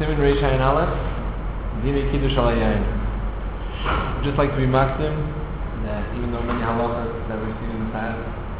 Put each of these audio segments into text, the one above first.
Siman Reish Ayin Aleph, Dini Kiddush Al Yayin. Just like to be maksim that even though many halachas that we've seen in the past,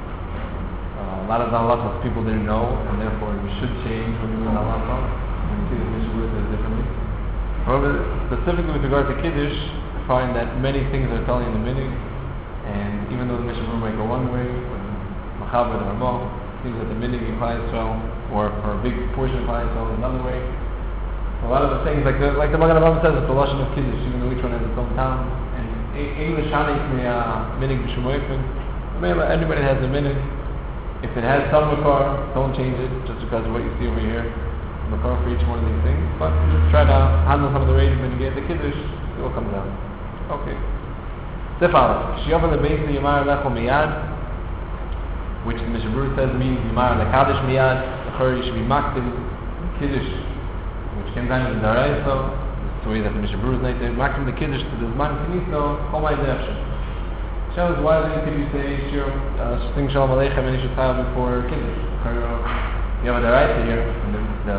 a lot of the halachas people didn't know, and therefore we should change when we learn halacha. When you see the Mishnah says differently. However, specifically with regard to Kiddush, I find that many things are telling in the minig, and even though the Mishnah might go one way, when Machaber or Ramah, seems that the minig in Klal Yisrael, or for a big portion of Klal Yisrael, is another way. A lot of the things, like the Magen Avraham says, it's the lashon of Kiddush, even though each one has its own town. And English hanik minig b'shemoyfen. Everybody has a minig. If it has some makar, don't change it just because of what you see over here. Makar for each one of these things, but just try to handle some of the rage when you get the Kiddush. It will come down. Okay. Sif Aleph. Shiyav lebeis yimar lecho miyad, which the Mishnah Berurah says means yimar lekadish miyad. The Chori should be makdim Kiddush, which came down in the Daraisa. That's the way that the Mishnah Berurah is named. They makdim the Kiddush to the Zman Kiniso, Chomai Defshin. Shows why then could you say sing Shalom Aleichem and you should tile before Kiddush? You have a Daraisa here, and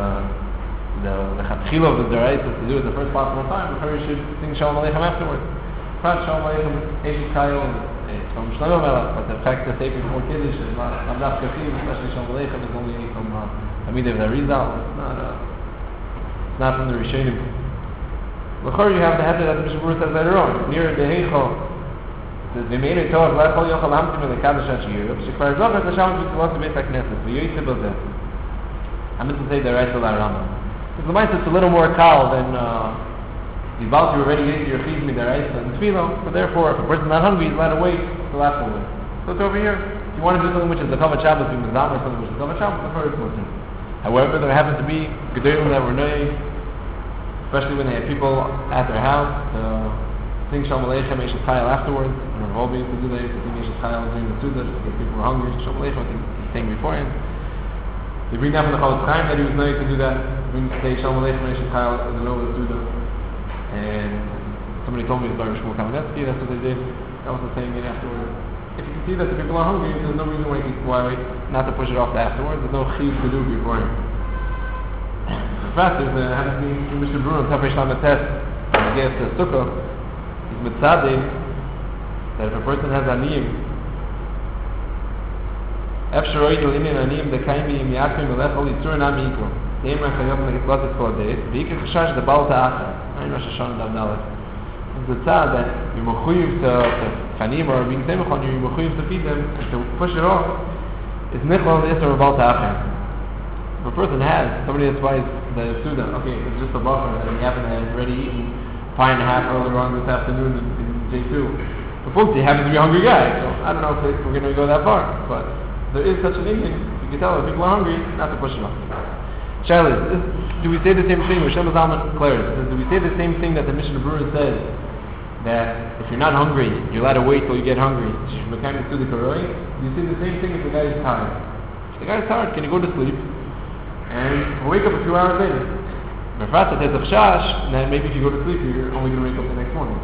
the Chatchila of the Daraisa to do it the first possible time, before you should sing Shalom Aleichem afterwards. Perhaps Shalom Aleichem Eish Kayel, it's from Shlomo Melech, but the fact that they before Kiddush is not Daf Kafim, especially Shalom Aleichem, is only from Hamidah Arizal. It's not from the Rishonim. Before you have the head that the Mishnah Berurah says later on, near the Heichel. The main Torah, "La Kol Yochel Hamtim LeKadosh HaShiyuv." Shekvar Zocher L'Shalom B'Tzivot Beit HaKnesset V'Yoytze B'Zeh. I meant to say the right to Rambam. Because the Ma'aseh it's a little more kal than the Balti already ate your chizmi the right and tefillah. So therefore, if a person's not hungry, he's allowed to wait till afterwards. So it's over here. If you want to do something which is the Kavod Shabbos, you mizam or something which is Kavod Shabbos, the first person. However, there happen to be gedolim that were noy, especially when they had people at their house. Sing Shalom Aleichem Eish Chayil afterwards, and Rav Wolbe used to do that, to sing Eish Chayil during the Sudah, if people were hungry. Shalom Aleichem, I think he's saying beforehand. They bring down from the Chofetz Chaim that he was known to do that, bring to say Shalom Aleichem Eish Chayil in the middle of the Sudah. And somebody told me it's Baruch Shmuel Kamenetsky, that's what they did. That was the saying it afterwards. If you can see that the people are hungry, there's no reason why not to push it off to afterwards. There's no chiv to do beforehand. In fact, there's a happens to be in Mishnah Berurah, Tafresh Lamed Tes, when he gets to Sukkah, Mitzadeh, that if a person has aniyim, Efsharoi Yolimin aniyim dekaimi im yakim v'lechol yitzur nami ikro. Deim rachayom legitzlat et kol adeit, v'ikir chashash debal ta'achar. Ayin Rosh Hashanah Dam Dalet. It's a tzad that you're mechuyev to chanim or being semechon, you're mechuyev to feed them, and to push it off, is nichol l'isr v'bal ta'achar. If a person has, somebody that's wise, the Suda, okay, it's just a buffer, and you haven't already eaten pie and a half earlier on this afternoon in J2. But folks, you happen to be a hungry guy, so I don't know if we're going to go that far. But there is such an Indian. You can tell if people are hungry, not to push them off. Charlie, do we say the same thing? Hashem Zalman declares. Do we say the same thing that the Mishnah Berurah says, that if you're not hungry, you're allowed to wait till you get hungry? Do you say the same thing if the guy is tired? If the guy is tired, can you go to sleep and wake up a few hours later? If there's a chash, then maybe if you go to sleep, you're only going to wake up the next morning.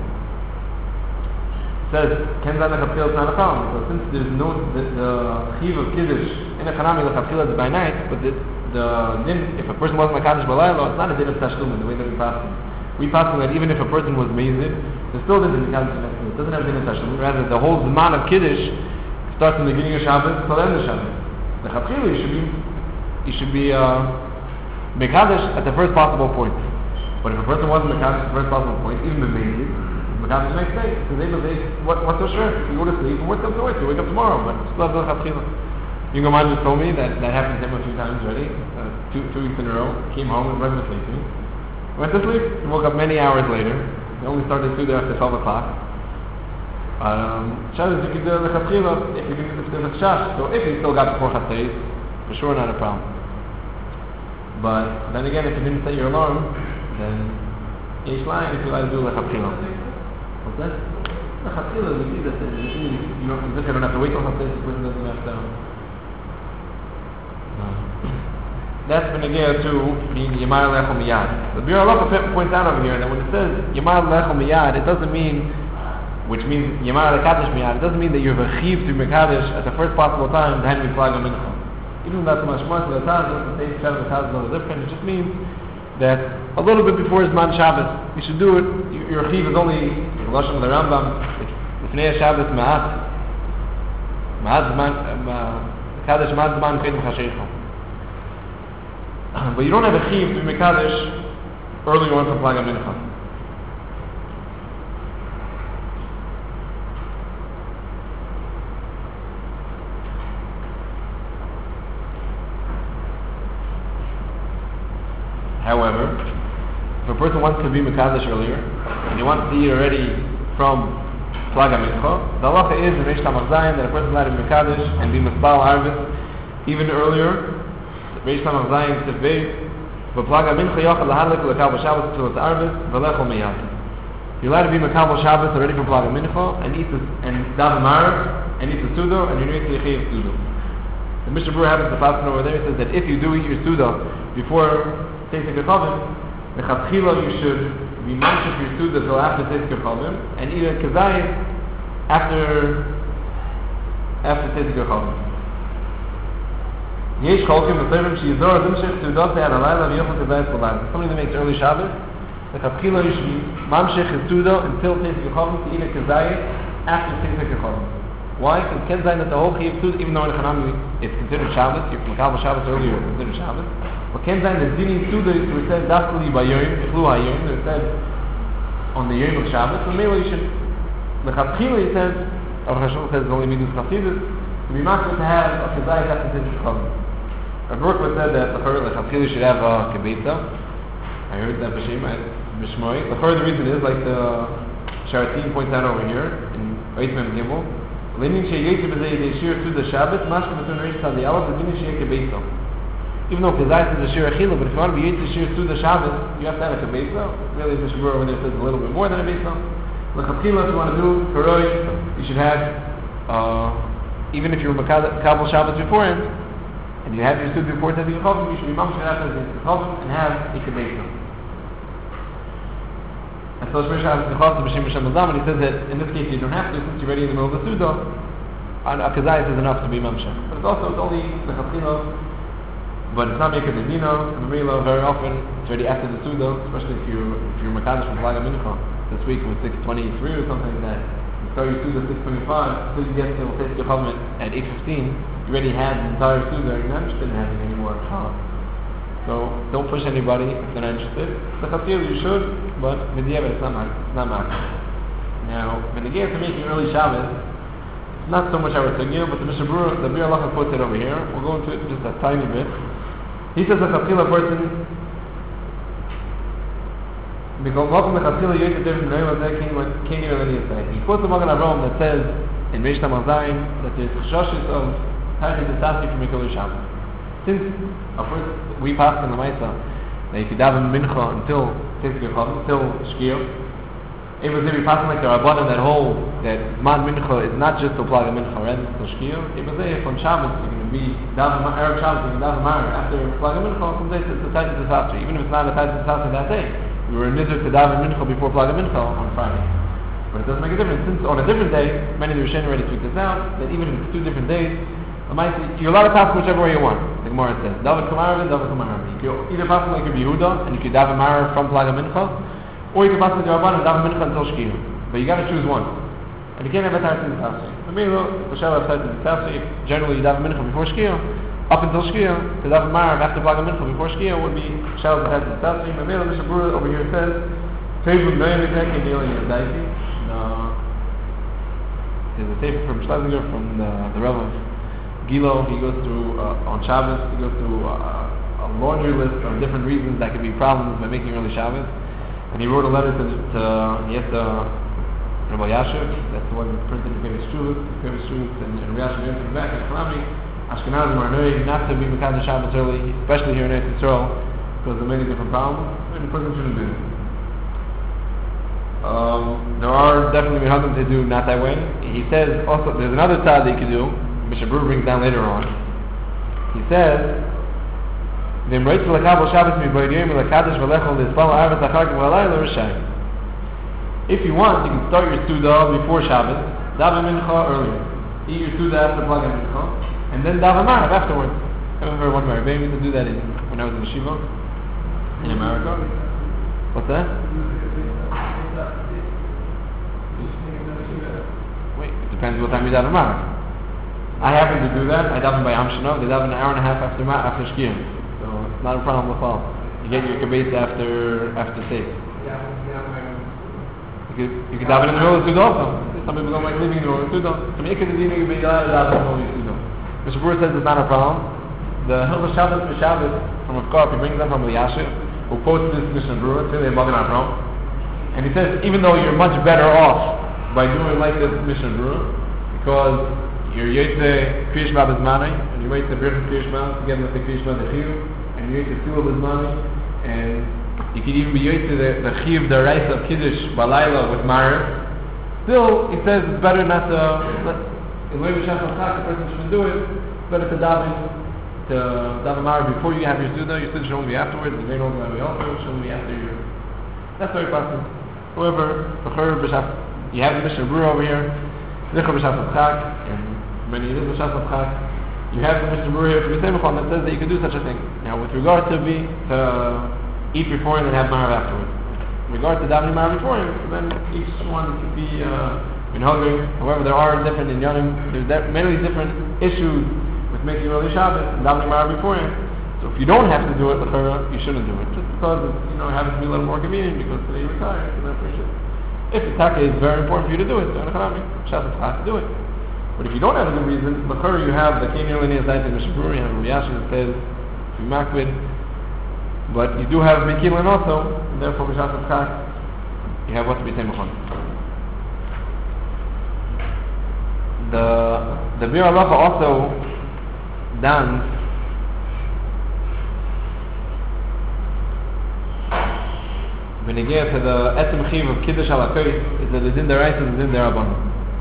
It says, Kenzan Lechatchila is not a problem. So since there's no, the chiv of Kiddush, in a chanami Lechatchila is by night, but the din, if a person wasn't Makadosh Balayla, it's not a din of Tashlum in the way that we pass it. We pass it that even if a person was mazid, there's still din of Makadosh Balayla. It doesn't have din of Tashlum. Rather, the whole Zman of Kiddush starts from the beginning of Shabbos till the end of Shabbos. The Lechatchila, you should be Mekadosh at the first possible point. But if a person wasn't Mekadosh at the first possible point, even the Mekadosh, Mekadosh next day. Because they what's so sure? If you go to sleep, what's up to wait? You wake up tomorrow, but still have the Chatchila. Yungaman just told me that happened to him a few times already, 2 weeks in a row. Came home and wasn't sleeping. Went to sleep, and woke up many hours later. He only started to do after 12 o'clock. Shabbos, you can do the Chatchila if there's a chash. So if he still got before Chatchila, for sure not a problem. But then again, if you didn't set your alarm, then Yesh Lain, if you like to do Lechatchila. What's that? Lechatchila, we see that you don't have to wait till Chatchila, the person doesn't have to. That's Benegea to being Yemar Lechol Miyad. The Biur Halacha points out over here that when it says Yemar Lechol Miyad, it doesn't mean, which means Yemar Lekadosh Miyad, it doesn't mean that you're Vachiv to Mekadosh at the first possible time, then we flag a mincha. Even though that's much more, so the Taz, the same Shem, the Taz is a little different. It just means that a little bit before Zman Shabbos, you should do it. Your chiv is only, the Lashon of the Rambam, Lefnei Shabbos ma'at Zman, Mekadesh ma'at Zman Kedem Chasheicha. But you don't have a chiv to be Mekadesh early on for Plaga Mincha. However, if a person wants to be Mekadesh earlier, and he wants to eat already from Plaga Mincha, the halacha is in Reish Tamach Zayin that a person is allowed to be Mekadesh and be Mispal Arvis even earlier. Reish Tamach Zayin Tzivei, but Plaga Mincha Yochad Lahadlik L'Kal B'Shabbos Tzilat Arvis V'Lechol Miyad. You're allowed to be Mekal B'Shabbos already from Plaga Mincha and eat and daven Marav and eat the Sudo and you're going to Yechiv Sudo. The Mishnah Berurah happens to pass over there. He says that if you do eat your Sudo before Tesik Kechavim, the Chatchila you should be mamshich your Suda till after Tesik Kechavim and eat a Kazayim after Tesik Kechavim. Yesh Cholkim V'Sevim Sheyizor Dimshich Suda Te'an Alayla V'Yochel Kazayim Salayim. Somebody that makes early Shabbos, the Chatchila you should be mamshich his Suda until Tesik Kechavim to eat a Kazayim after Tesik Kechavim. Why? Because it can say that the whole Chiyuv Suda, even though in Chanami it's considered Shabbos, you're from Makal Shabbos earlier, it's considered Shabbos. But can say that Dini Suda is said Dafkali by Yoyim, Ichlu HaYoyim, it said on the Yoyim of Shabbos, so maybe you should, the Chatchila he says, Aruch HaShem says only Midus Chassidus, to be master to have a Kedai after Tesik Kechavim. Rav Ruchba said that the Chatchila should have a Kebeta. I heard that B'Shem, B'Shmoi. The reason is, like the Sharatim points out over here, in Oit Mem Gimel, even though Kazayt is a Shir Achila, but if you want to be Yitzir Shir to the Shabbos, you have to have a Kebesa. Really, the Mishnah Berurah over there says a little bit more than a Besa. L'chachila, if you want to do Karoi, you should have, even if you were Kabul Shabbos beforehand, and you have your Sud before Tesik Kechavim, you should be Mamshech after Tesik Kechavim and have a Kebesa. And so Shmir Shabbos Kechavim B'Shem B'Shem Azam, and he says that in this case you don't have to, since you're already in the middle of the Suda, and a Kazayt is enough to be Mamshech. But it's only the L'chachila, but it's not making the Dino, and the Mila very often, it's already after the Suda, especially if you're Mekadesh from Plaga Mincha. This week was 6:23 or something like that. You start your Suda 6:25, so you get to Tesik Kechavim at 8:15, you already had the entire Suda, you're not interested in having any more Chala. So don't push anybody if they're not interested. The Chatzil you should, but Midyeva it's not matter. Now, when the gear to making early Shabbos, it's not so much our Tegil, but the Mishnah Berurah, the Bir Allah puts it over here. We'll go into it just a tiny bit. He says the Chatzila person, because welcome the Chatzila Yosef different than what King Yerlani is saying. He quotes the Magen Avraham that says in Reish Tamach Zayin that there's Shoshis of Tachid Desasi from Mikol Shabbos. Since we passed in the Maisa that if you daven Mincha until Tesik Kechavim, until Shkiyah, it was if you pass like the Rabbanan that hold that Man Mincha is not just to Plaga Mincha, right? It's to Shkiyah. It was if on Shabbos you're going to be daven Erev Shabbos, you're going to daven Mar after Plaga Mincha, some days it's a Tachid Desasi. Even if it's not a Tachid Desasi that day, we were in Nizr to daven Mincha before Plaga Mincha on Friday. But it doesn't make a difference, since on a different day, many of the Rishonim already tweaked this out, that even if it's 2 different days, you're allowed to pass whichever way you want. The Gemara says, David Kamaravin, David Kamaravin. You can either pass like Rabbi Yehuda, and you can daven Marav from Plaga Mincha, or you can pass like the Rabban and daven Mincha until Shkiyah. But you got to choose one. And you can't have a Tachid Desasi. The Milo, the Shabbat Tachid Desasi, generally you daven Mincha before Shkiyah, up until Shkiyah, to daven Marav after Plaga Mincha before Shkiyah would be Shabbat Tachid Desasi. The Milo, the Mishnah Berurah over here says, Tevud Noyim Yitek and Yeli Yadaiti. There's a tape from Schlesinger, from the Rebbe of Gilo. He goes through on Shabbos. He goes through a laundry list of different reasons that could be problems by making early Shabbos. And he wrote a letter to Rabbi Yashiv. That's the one that printed the famous Shuvah, and Rabbi Yashiv answered back at Kalami. Ashkenazim are knowing not to be Mekadesh Shabbos early, especially here in Eretz Yisrael, because of many different problems. And the person shouldn't do it. There are definitely minhagim to do not that way. He says also there's another tzad that you can do. Mishnah Berurah brings down later on. He says, if you want, you can start your Suda before Shabbos, daven Mincha earlier. Eat your Suda after Plaga Mincha, and then daven Marav afterwards. I remember one of my Rebbeim used to do that when I was in Yeshiva. in America. What's that? Wait, it depends what time you daven Maghrib. I happen to do that. I daven by Yom Shino. They daven an hour and a half after Shkiyim. So it's not a problem at all. You get your kibbutz after 6. You can daven in the middle of Suda also. Some people don't like leaving in the middle of Suda. So make it a din, you can daven in the middle of Suda. Mr. Brewer says it's not a problem. The Hilchos Shabbos from Avkar, he brings them from the Yashiv, who quotes this Mishnah Brewer, it's really a Magen Avraham. And he says, even though you're much better off by doing like this Mishnah Brewer, because you're Yotze Kriya Shema B'Zmanei, and you wait to Birchas Kriya Shema together with the Kriya Shema the Chiyuv, and you Yotze Tzila B'Zmanei, and you could even be Yotze the Chiyuv, the Reis of Kiddush, Balayla with Maris. Still, he says it's better not to, in Levi Shachar Chak, the person shouldn't do it, it's better to daven Maris before you have your Suda should only be afterwards, the Vein Olga should only be after your, that's very possible. However, you have the Mishnah Brewer over here, Zichar B'Shas Chak, and when it is B'Shas Chak, you have the Mishnah Brewer here from the same that says that you can do such a thing. Now, with regard to eat before and then have Marav afterwards. In regard to davening Marav before him, then each one can be in hungry. However, there are different inyanim, there's many different issues with making early Shabbos and davening Marav before him. So if you don't have to do it, you shouldn't do it. Just because it happens to be a little more convenient because today you're retired, so therefore you should. If the taka is very important for you to do it, so Shas to do it. But if you don't have a good reason, you have the Kenya Linear Zayt in Mishnah Brewer, you have a Riyashin that says to be makbid, but you do have Mekilin also, and therefore B'Shas Chak, you have what to be Temechon. The Bir Halacha also dance when you get to the Etzem Chiv of Kiddush Halakois, is that the Din Deraisa and the Din Derabbanan.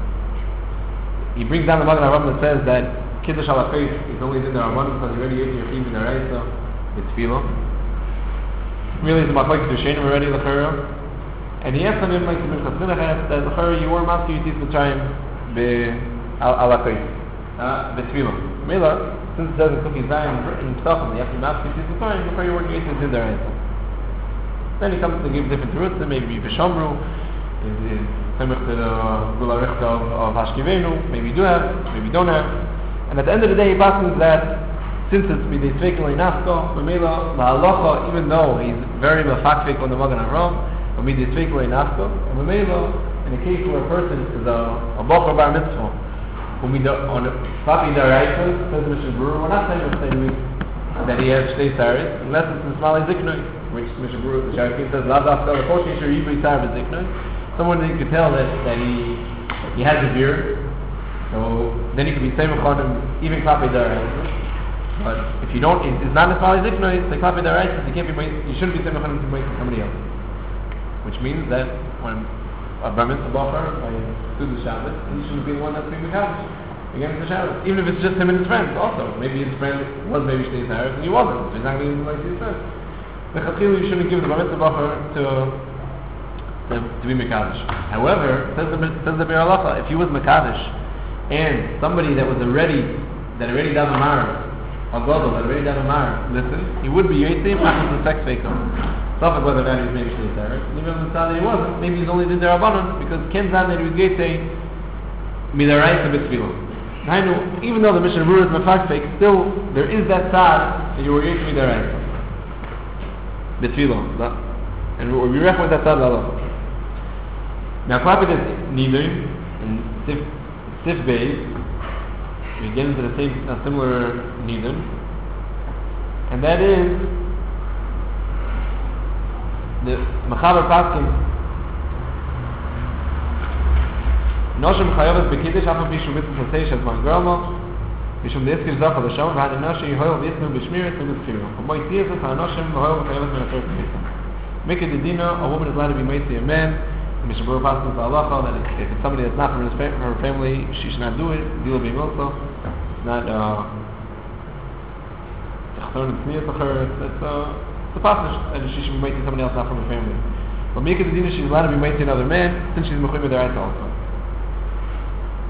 He brings down the Magen Avraham that says that Kiddush Halakois is only Din Derabbanan because you already ate your Chiv in Deraisa, it's Tefillah. Really, it's Machlokes Rishonim already, L'chara. And he asked him, like the Minchas Minachas, that L'chara, you were Master Yitzis Mitzrayim Halakois, B'Tefillah. Mela, since it says in Cookie Zion in Psachim, you have to Master Yitzis Mitzrayim, L'chara, you're working Yitzis in Deraisa. Then he comes to give different roots, maybe Vishamru is similar to the Gula Rechta of Hashkivenu, maybe you do have, maybe you don't have. And at the end of the day, he passes that since it's Midei Tzvekele Nasko, Mamela, La Halacha, even though he's very mafakvik on the Magen Avraham, but Midei Tzvekele Nasko, and Mamela, in a case where a person is a Bocher Bar Mitzvah, who on Papi Daraisa, says Mishnah Brewer, we're not saying that he has Shtei Saris, unless it's in Smalei Ziknoi, which Mishnah Brewer, the Sharikim says, La Dafka, the Kosh Yisher Yibri Sar B'Ziknoi. Someone that you could tell that he has a beard, so then he could be same with even Papi Daraisa. But if you don't, it's not a Smalei Ziknoi, it's like Papi Daraisa, you shouldn't be same with somebody else. Which means that when a Bar Mitzvah Bocher, by Suda Shabbos, he shouldn't be the one that's being Mekadosh against the Shabbos. Even if it's just him and his friends also. Maybe his friend was maybe Shtei Saris and he wasn't. So he's not going to be like his friends. The Chachil, you shouldn't give the Bar Mitzvah Bocher to be Mekadosh. However, says the Bir Halacha, if he was Mekadosh and somebody that already daven Marav, a Godel that already daven Marav, listen, he would be Yotzei after the sex faker. Suffolk whether or not he was maybe Shtei Saris. Even on the side that he wasn't, maybe he's only did their Rabbanon because Ken Zan that he was Yotzei Midaraisa B'Tefillah. Even though the Mishnah Brewer is mafakvik, still there is that side that you were Yotzei Midaraisa B'Tefillah. And we reckon with that side Allah. Now, Klapid is neither in Sif Beis. We get into the same similar neither, and that is the Mechaber Paskin. Noshim Chayavas Bekiddush Afam Bishum Mitzvah Seish as one grandma Bishum Deiskir Zach Adashon V'ad Noshim Yehoel V'yisnu B'Shmiris and B'Tzfirah V'moy Tziyazas HaNoshim Yehoel V'chayavas Menasher B'Mitzvah Miked Dedina, a woman is allowed to be made to a man. Mishnah Brewer passes the halacha that if it's somebody that's not from her family, she should not do it. Deal being also, it's not it's a passage that she should be made to somebody else not from her family. But Miked Dedina, she's allowed to be made to another man since she's Mechuy B'Daraisa also.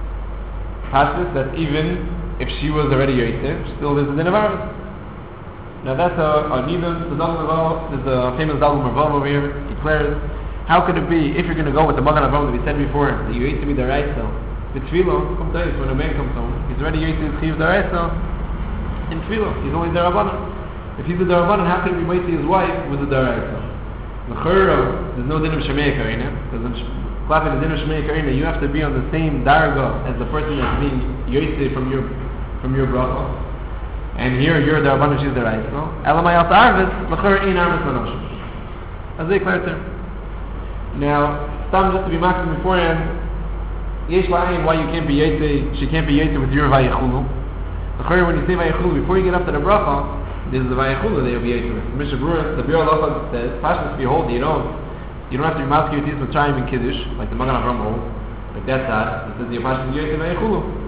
Passes that even if she was already Yotzei, still there's a din of Arvis. Now that's a Nidus, there's a famous Dalgum Mervav over here, he declares, how could it be, if you're going to go with the Magan Avram that we said before, that you used to be the Raisa, the Tefillah, come to us, when a man comes home, he's already used to Chiv the Raisa, in Tefillah, he's only the Rabbanan. If he's the Rabbanan, how can he be his wife with the Raisa? There's no din of Shemei Karina, because in the din of Shemei Karina, you have to be on the same darga as the person that's being Yosef from your bracha. And here you're the Rabbanan, she's the Raisa. Elamai al Ta'arvis, l'chur ein armas manoshim. As they declare to. Now, just to be maximum beforehand, yesh la'ayin why you can't be Yosef, she can't be Yosef with your Vayechulu. L'chur, when you say Vayechulu, before you get up to the bracha, this is the Vayechulu that you'll be Yosef. Mishnah Berurah, the Biur Halacha says, Pashtus, behold, you don't have to be Maskir Yitzis Mitzrayim in Kiddush, like the Magan Avram holds, like that side. It says the Pashtus Yosef Vayechulu.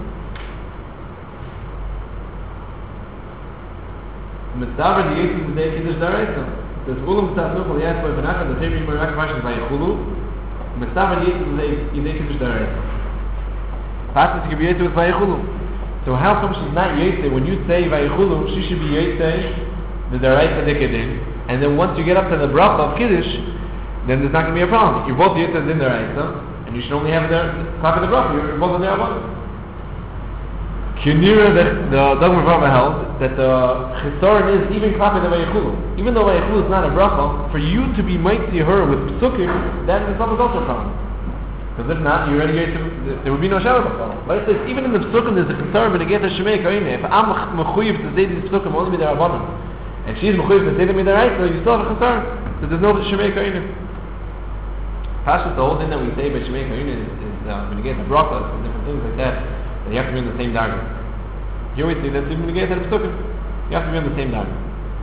Mitzaver the Yosef the day Kiddush Daraisa. It says, Ulam Tzasnuch L'yas Boy Benachad, the Tebrim Barak Pashtus Vayechulu. Mitzaver the Yosef the day Kiddush Daraisa. Pashtus can be Yosef with Vayechulu. So how come she's not Yosef? When you say Vayechulu, she should be Yosef the Daraisa Dekedin. And then once you get up to the bracha of Kiddush, then there's not going to be a problem. You're both Yosef in Daraisa, and you should only have the clap of the bracha. You're both in the Rabbanan. Kinira, the Dogma Rava held that the Chisaron is even clap of the Vayechulu. Even though Vayechulu is not a bracha, for you to be mighty her with Psukim, that in itself is also a problem. Because if not, you already there would be no shower before. But it says, even in the Psukim, there's a concern when get the Shemei Karina. If I'm mechuyev to say these Psukim, only be the Rabbanan, and she's mechuyev to say them in the right, so you still have a concern. So there's no Shemei Karina. Pashtus, the whole thing that we say by Shemei Karina is when you get the brachas and different things like that, that you have to be on the same darga. You always say that even when you get the Psukim, you have to be on the same darga.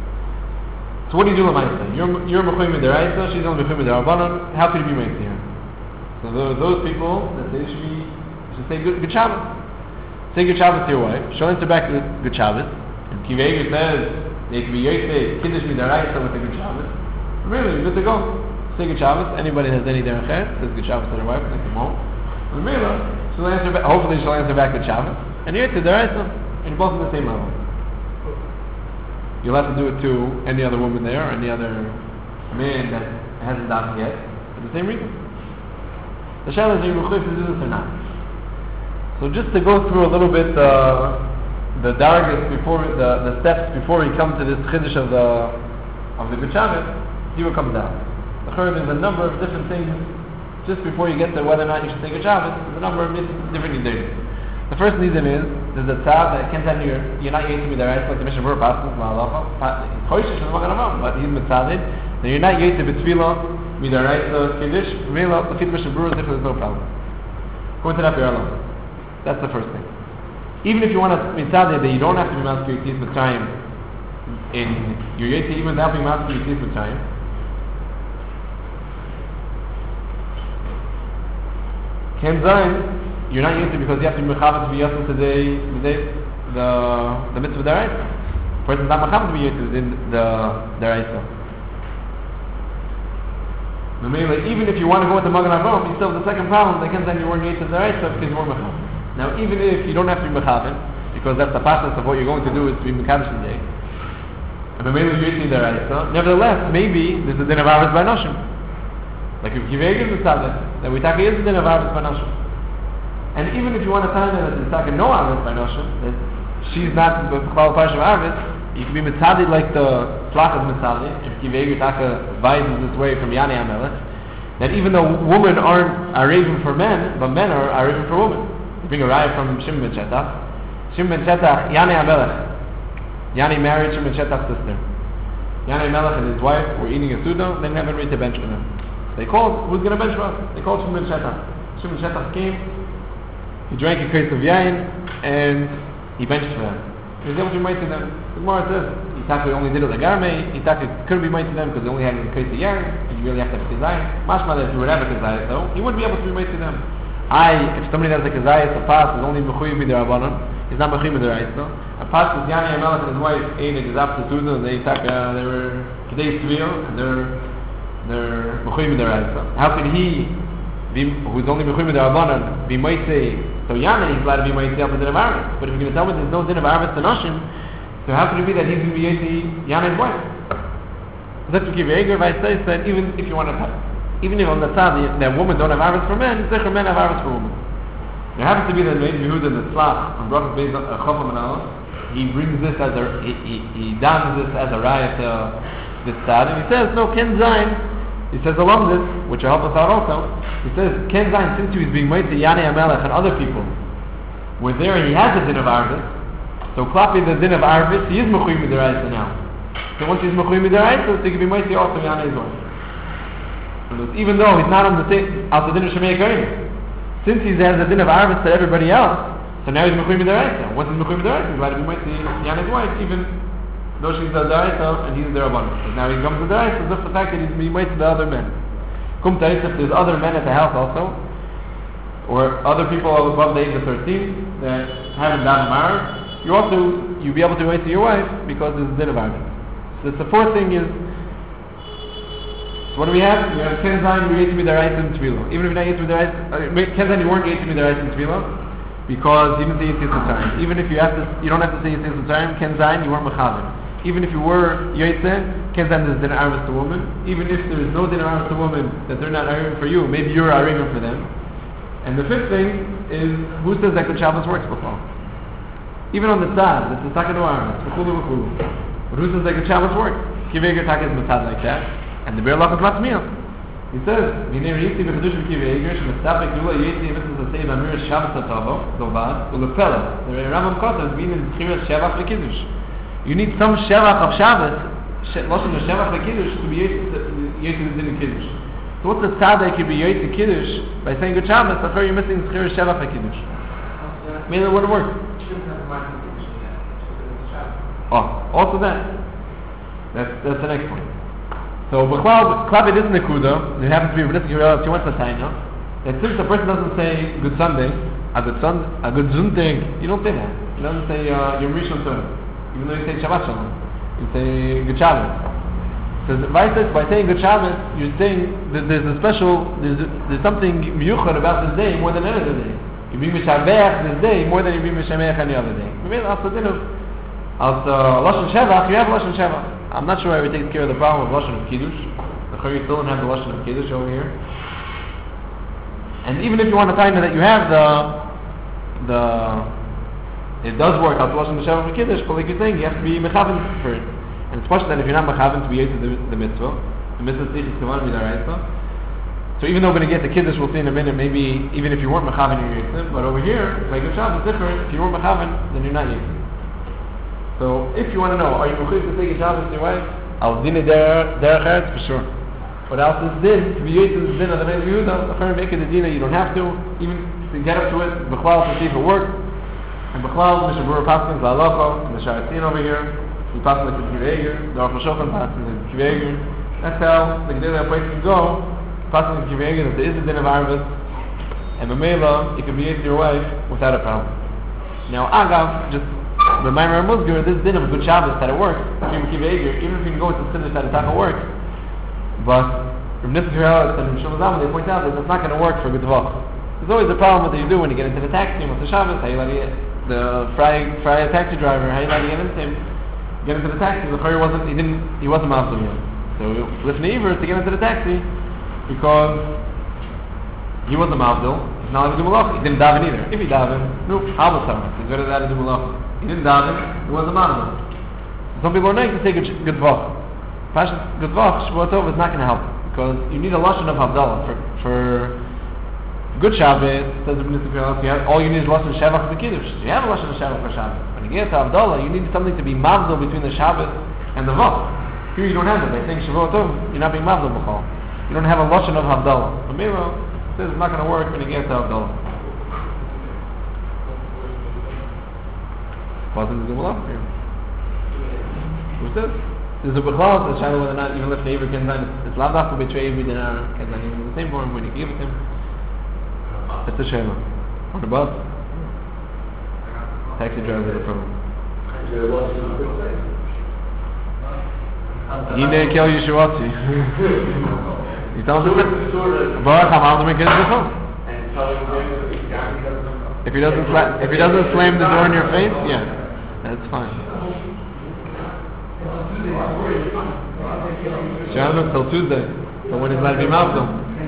So what do you do l'maisa? You're mechuyev in the right, so she's only mechuyev in the Rabbanan. How could you be mechuyev here? So there are those people that say you should say good Shabbos. Say good Shabbos to your wife. She'll answer back good Shabbos. And Kiveger says they can be Yosef, Kiddush Midaraisa with a good Shabbos. Really, you're good to go. Say good Shabbos. Anybody has any derech says good Shabbos to their wife, like them home. And really, she'll answer back, hopefully she'll answer back good Shabbos. And you're to Daraisa, and you're both on the same level. You'll have to do it to any other woman there, or any other man that hasn't done it yet, for the same reason. The Shaila is, are you mechuyev to do this or not? So just to go through a little bit the dargas before the steps before we come to this chiddush of the Good Shabbos, see what comes out. The Churban is a number of different things just before you get to whether or not you should say Good Shabbos. There's a number of different nidarim. The first nidin is there's a tzav that can't tell you're not yet to be the right, like the Mishnah Berurah passes la'alacha. It's choishish from the Magan Avram, but he's mitzadid. Then you're not yet to be tefillah. Midaraisa Kiddush, Mela, the Fid Mishnah Berurah, there's no problem. Go into that Biur Halacha. That's the first thing. Even if you want to mitzadeh that you don't have to be maskir Yitzis Mitzrayim in your Yetzi, even without being maskir Yitzis Mitzrayim, Ken Zayin, you're not Yetzi because you have to be mechavet to be Yassim today, the mitzvah Daraisa. The person's not mechavet to be Yetzi within the Daraisa. Even if you want to go with the Magan Avram, you still have the second problem. They can say you weren't Yetziv Daraisa because you weren't Mechaven. Now, even if you don't have to be Mechaven, because that's the process of what you're going to do is to be Mekadosh today, and maybe you're Yetziv Daraisa, nevertheless, maybe there's a din of Avos by Noshim. Like if Kiveger is Tzaddik, then we take a din of Avos by Noshim. And even if you want to tell them that it's like no Avos by Noshim, that she's not the Klal Parsh of Avos, you can be mitzadid like the Tlach is mitzadid. If Kiveger Taka vises this way from Yani HaMelech, that even though women aren't arranging for men, but men are arranging for women. You bring a raya from Shimon ben Shetach. Shimon ben Shetach, Yani HaMelech. Yani married Shimon ben Shetach's sister. Yani HaMelech and his wife were eating a suda, they never reached a bench for them. They called, who's going to bench for us? They called Shimon ben Shetach. Shimon ben Shetach came, he drank a crate of yain, and he benched for them. He was able to be made to them. The Gemara says, Itaka only did it like Garmei, Itaka couldn't be made to them because they only had a case of yarn, and you really have to have a Kizayah. Mashma that if you would have a Kizayah though, he wouldn't be able to be made to them. If somebody has a Kizayah, so pass is only Mechuyev Midei Rabbanan, he's not Mechuyev Midei Raisa. And pass is Yani HaMelech and his wife, ate a Gizap Tesuda, and they were Kedei Tvil, and they're Mechuyev Midei Raisa. How could he, who's only Mechuyev Midei Rabbanan, be Moisei? So Yani is allowed to be Moisei up in the din of Arvis. But if you're going to tell me there's no din of Arvis to Noshim, So how could it be that he's going to be Yetzi Yana's wife? That's what Kiva Eger said, even if you want to, even if on the side that women don't have arvus for men, men have arvus for women. There happens to be that Meir Yehuda the Tzlach on Brachas Beis Chofam and Aleph, he brings this as he dons this as a raya to this side, and he says, no, Ken Zayin, he says along this, which will help us out also, he says, Ken Zayin, since he was being made to Yanei HaMelech and other people, were there and he has a din of arvus, so klapi the din of arvus, he is Mechuyim Midaraisa now. So once he's Mechuyim Midaraisa, so he can be made to also Yanei's wife. Even though he's not on the same, out the din of Shemei Kohen. Since he has a din of arvus to everybody else, so now he's Mechuyim Midaraisa. Once he's Mechuyim Midaraisa, he's allowed to be made to Yanei's wife, even though she's the Daraisa and he's the Rabbanon. But now he comes to the Daraisa, just the fact that he's being made to the other men. Come to if there's other men at the house also, or other people above the age of 13 that haven't done marriage, you'll be able to wait to your wife because there's a din of arvus. So the fourth thing is, so what do we have? We have Ken Zayin, you Yetzi Midaraisa in Tefillah. Even if you're not Yetzi Midaraisa, Ken Zayin, you weren't Yetzi Midaraisa in Tefillah because you didn't say Yetzias Mitzrayim. Even if you don't have to say Yetzias Mitzrayim, Ken Zayin, you weren't Mechaven. Even if you were Yetzi, Ken Zayin, there's din of arvus to woman. Even if there is no din of arvus to woman that they're not arguing for you, maybe you're arguing for them. And the fifth thing is, who says that good Shabbos works before? Even on the tzad, it's the second arm, it's v'chulu v'chulu. But who says that good Shabbos works? Kiva Eger Taka is mitzad like that, and the Be'er Lach is Matzmiel. He says, V'nei Yitzi v'chedush v'Kiva Eger, sh'mestapek gula Yitzi v'mitzvah s'asei v'amir Shabbos ha'tavo, zovad, u'lepela. The Rambam Kotas, v'inin b'chiras Shevach v'Kiddush. You need some Shevach of Shabbos, loshen the Shevach v'Kiddush, to be Yitzi v'din Kiddush. So what's the tzad that could be Yitzi Kiddush by saying good Shabbos? That's where you're missing b'chiras Shevach v'Kiddush. I mean, it wouldn't work. Oh, also that. That's the next point. So, Klapi this Nekuda, it happens to be B'nitzik Yorel, she wants to Taina, that since the person doesn't say good Sunday, a good Zundig, you don't say that. You don't say Yom Rishon Tov, even though you say Shabbat Shalom. You say Good Shabbos. So, by saying Good Shabbos, you're saying that there's something miyuchad about this day more than any other day. You be Mishavech this day more than you be Mishamech any other day. As Lashon Shevach, you have Lashon Shevach. I'm not sure if it takes care of the problem of Lashon of Kiddush. The Chari still don't have the Lashon of Kiddush over here. And even if you want to find that you have it does work out Lashon Shevach of Kiddush, but like you're saying, you have to be Mechaven for it. And it's question that if you're not Mechaven to be able to the mitzvah, the mitzvah is Kavan Midaraisa. So even though we're going to get the Kiddush, we'll see in a minute, maybe even if you weren't Mechaven, you're Yitzim, but over here, like the Shabbos is different. If you weren't Mechaven, then you're not Yitzim. So, if you want to know, are you mechuyev to take a Shabbos to your wife? Al dine derech eretz, for sure. But else is din, to be yetziv is din of the Meir Yehuda, the Chayim make it a dina, you don't have to, even to get up to it, Bechlal to see if it works. And Bechlal, Mr. Brewer Paskins, La Locho, Mr. Sharatzin over here, he passes like the Kiva Eger, the Rav Shochan passes like the Kiva Eger. That's how the Gedele place can go, passing like the Kiva Eger, that there is a din of arvus, and Mamela, you can be yetziv your wife without a problem. Now, Agav, just the Maimer Musgar, this din of good Shabbos that it works, even if you can go with the Siddur that it works, but from Nitzvah Yorel and from Shlomo Zalman, they point out that it's not going to work for good Tvach. There's always a problem with what you do when you get into the taxi, with the Shabbos, how you let the Friday taxi driver, how you let get into the taxi, the Chari he wasn't Mavdom yet. So listen to Iver to get into the taxi, because he wasn't Mavdom, he's not allowed to do Malach, he didn't daven either. If he daven, no, how was he's going to do Malach. He didn't daven, it was a man. Some people are not going to take a good vach. Good vach, Shavuot Tov is not going to help, because you need a lashon of Havdalah. For good Shabbos, says the Minister of all you need is lashon Shevach for Kiddush. You have a lashon of Shevach for Shabbos. When you get to Havdalah, you need something to be mavdal between the Shabbos and the vach. Here you don't have it. By saying Shavuot Tov, you're not being mavdal b'chol. You don't have a lashon of Havdalah. The Miro says it's not going to work when you get to Havdalah. Wasn't the Gemara for you? What's this? There's a Bechlal, the shadow whether or not even if the Aver can then, it's lavdach to betray every dinar, can then in the same form when you give it to him. It's a shadow. On the bus. Taxi driver is a problem. Hine Kel Yeshuatzi. He tells him that Baruch HaMal to make it difficult. If he doesn't slam the door in your face, yeah. That's fine. Shabbos till Tuesday. So when is allowed to be Malcolm?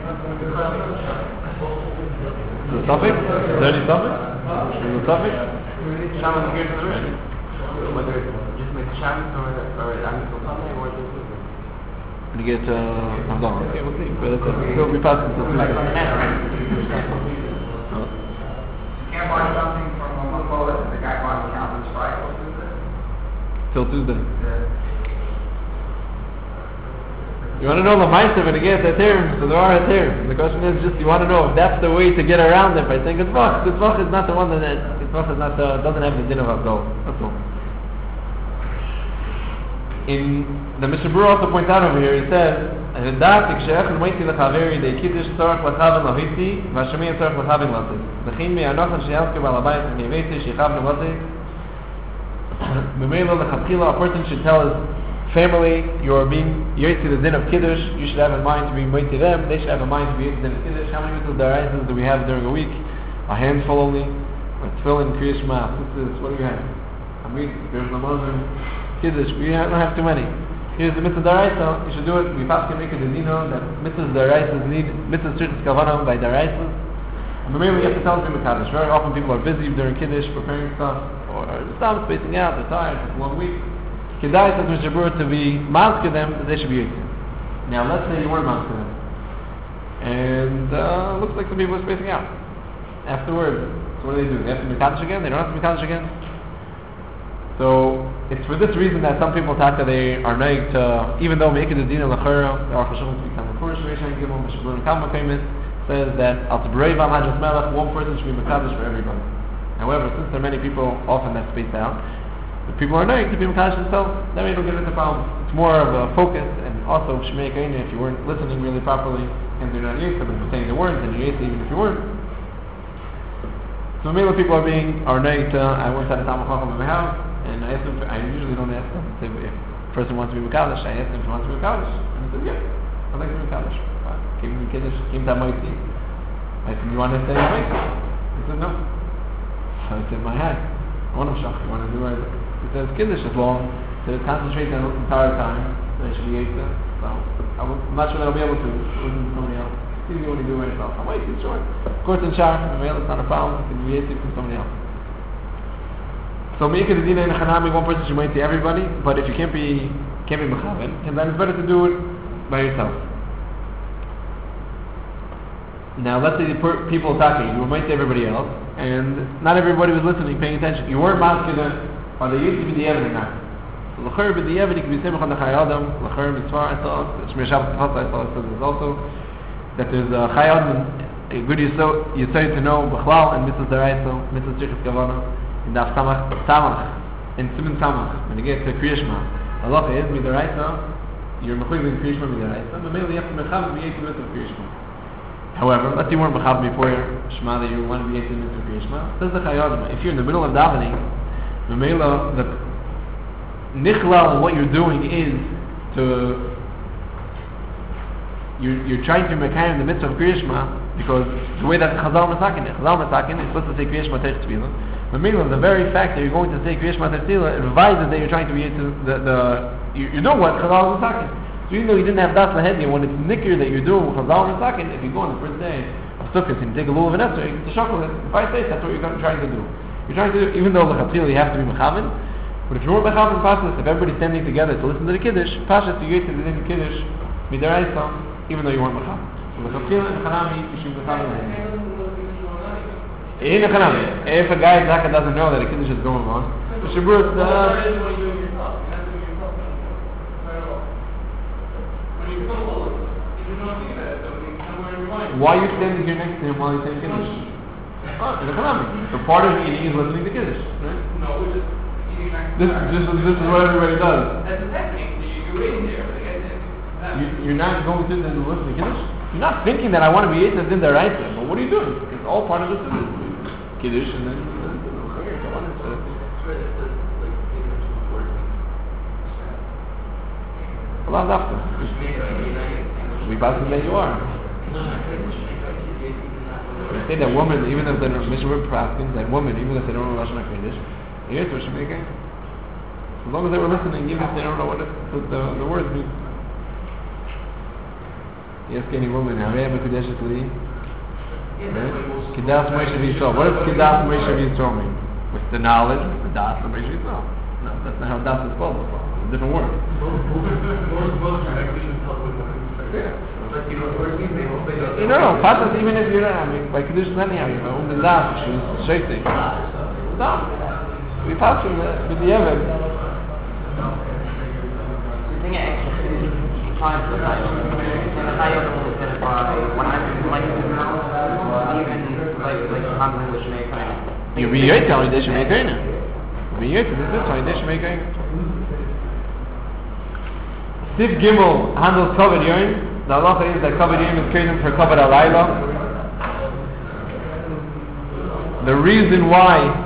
The topic? Is there any topic? Is the topic? Shabbos is good for the rest. Whether it's just make Shabbos or I'm still Sunday or just Tuesday. When you get Ramadan. Okay, we'll see. But it'll be passed until Tuesday. You can't buy something from a Muslim and the guy bought a Calvin's Friday or Tuesday. Till Tuesday. You want to know the mindset when you get that term, so there are a term. The question is just you want to know if that's the way to get around it by saying Gitzvach. Gitzvach is not the one that Gitzvach is not doesn't have the din of Avdol. That's all. In the Mishnah Berurah also points out over here, he says, "Redat ikshech l'moiti lechaveri deikiddush tzorach l'chaven lohiti v'hashemi tzorach l'chaven latis. V'chin me'anochan she'yalke b'alabayit v'neveiti she'chaven latis." B'meilo l'chatchila, a person should tell his family, you are being yotzi the din of kiddush. You should have in mind to be moiti them. They should have in mind to be yotzi the din of kiddush. How many mitzvahs d'oraisa do we have during a week? A handful only. Tefillin, Kriyas Shema. What do we have? Amit, there's Namazim, Kiddush. We don't have too many. Here's the mitzvah d'oraisa. You should do it. We pass can make a dino that mitzvahs d'oraisa need mitzvahs strict kavanah by d'oraisa. And maybe we have to tell them to Kaddish. Very often people are busy during Kiddush preparing stuff, or stop spacing out. They're tired. It's a long week. Kedai says Mishnah Berurah to be mask them that they should be yotzi. Now let's say you weren't mask them, and looks like some people are spacing out. Afterwards, so what do? They have to be Kaddish again? They don't have to be Kaddish again? So it's for this reason that some people talk that they are naik to, even though make it a din al-akhira, the Aruch HaShulchan speaks on the Kurdish Reishan Gimel, Mishnah Berurah Kama payment says that al Tibreiv al Hajjat Melech, one person should be Mekadosh for everybody. However, since there are many people often that space out, the people are naik to be Mekadosh themselves, then we don't get into problems. It's more of a focus, and also Shmei Kaina, if you weren't listening really properly, and they're not yotzi, but saying the words, and you're yotzi even if you weren't. So many people are naik to, I once had a Talmud Chacham in my house, and I asked him, I usually don't ask them, say, if a person wants to be Mekadosh, I asked him if he wants to be Mekadosh, and he said, yeah, I'd like to be Mekadosh. Came to Kiddush, came to Moitzi. I said, you want to stay in Moitzi? He said, no. So I said, my head, I want to shach, you want to do it? He says, Kiddush is long, so it's concentrating on the entire time, so it should be Yetza. So I'm not sure that I'll be able to listen to somebody else. It's easy when you do it yourself. I'm waiting, it's short. Of course, in Shach, it's not a problem, it can be Yetza from somebody else. So make it a dina in a chanami, one person should might see everybody, but if you can't be mechaven, then it's better to do it by yourself. Now let's say people talking, you might say everybody else, and not everybody was listening, paying attention. You weren't masking them, or they used to be the evidence now. So l'chayr b'di evidence can be semach on the Chayei Adam, l'chayr mitzvah, I saw, Shmei Shabbos Tefasa, I saw, it says also, that there's a Chayei Adam, a good yisod to know, b'chlal, and mitzvah d'oraisa, mitzvah strichas kavanah, in Daf Samach, in Siman Samach, when you get to Kriyas Shema, Allah is midaraisa, you're mechuyev in Kriyas Shema midaraisa, but mainly you have to mechav b'yeitim mitzvah Kriyas Shema. However, let's say you weren't mechav before Shema that you want to be yeitim mitzvah Kriyas Shema. Says the Chayei Adam, if you're in the middle of davening, the nichlal and what you're doing is to you're trying to mekayim the mitzvah of Kriyas Shema, because the way that Chazal Masakin is supposed to say Kriyas Shema Teich Tefillah. The meaning of the very fact that you're going to say Kriyas Shema Teich Tefillah advises that you're trying to be into you know what Chazal Masakin. So even though you didn't have das lahedi, when it's nicker that you're doing with Chazal Masakin, if you go on the first day of Sukkot and you take a lulav and Esrei, you get to shuckle it. If I say that's what you're trying to do. You're trying to do, even though l'chatchila you have to be mechaven, but if you weren't mechaven Pashas, if everybody's standing together to listen to the Kiddush, Pashas you get to the Kiddush midaraisa, even though you weren't mechaven. So l'chatchila and chanami you should be mechaven lahedi. In a chanami, if a guy doesn't know that a Kiddush is going on, Mishnah Berurah why are you standing here next to him while he's saying Kiddush? In a chanami. So part of eating is listening to Kiddush, right? No, we're just eating next to this is what everybody does. That's a technique. You're waiting there. You're not going to listen to Kiddush? You're not thinking that I want to be Yetzer in the right way, but what are you doing? It's all part of the Kiddush and then Allah after. We pass the way you are. We say that women, even if they're not Mishnah Berurah practicing, that women, even if they don't know Lashon HaKodesh, here's what should make it. If you don't know Lashon HaKodesh, you should be mechaven. If you don't know Lashon HaKodesh, you should be mechaven. If you don't know Lashon HaKodesh, you should be mechaven. If you don't know Lashon HaKodesh, you should be mechaven. As long as they were listening, even if they don't know what the words mean. Yes, any woman, Harei Mekudeshes Li. Kedas Moshe V'Yisrael. What does Kedas Moshe V'Yisrael mean? With the knowledge, with the Das of Moshe V'Yisrael. No, that's not how Das is spelled. It's a different word. No, Patas, even if you're not, I mean, by Kedusha anyhow, the Das, she's shaiting. No. We pass from with the Evan. Thing extra time for the night. And the night of the set by 100 like even like handling which may kind of. You be yet telling they should make it. Be yet this is why they should make it. Sif Gimel handles Kavod Yom. The halacha is that Kavod Yom is kedem for Kavod Halayla. The reason why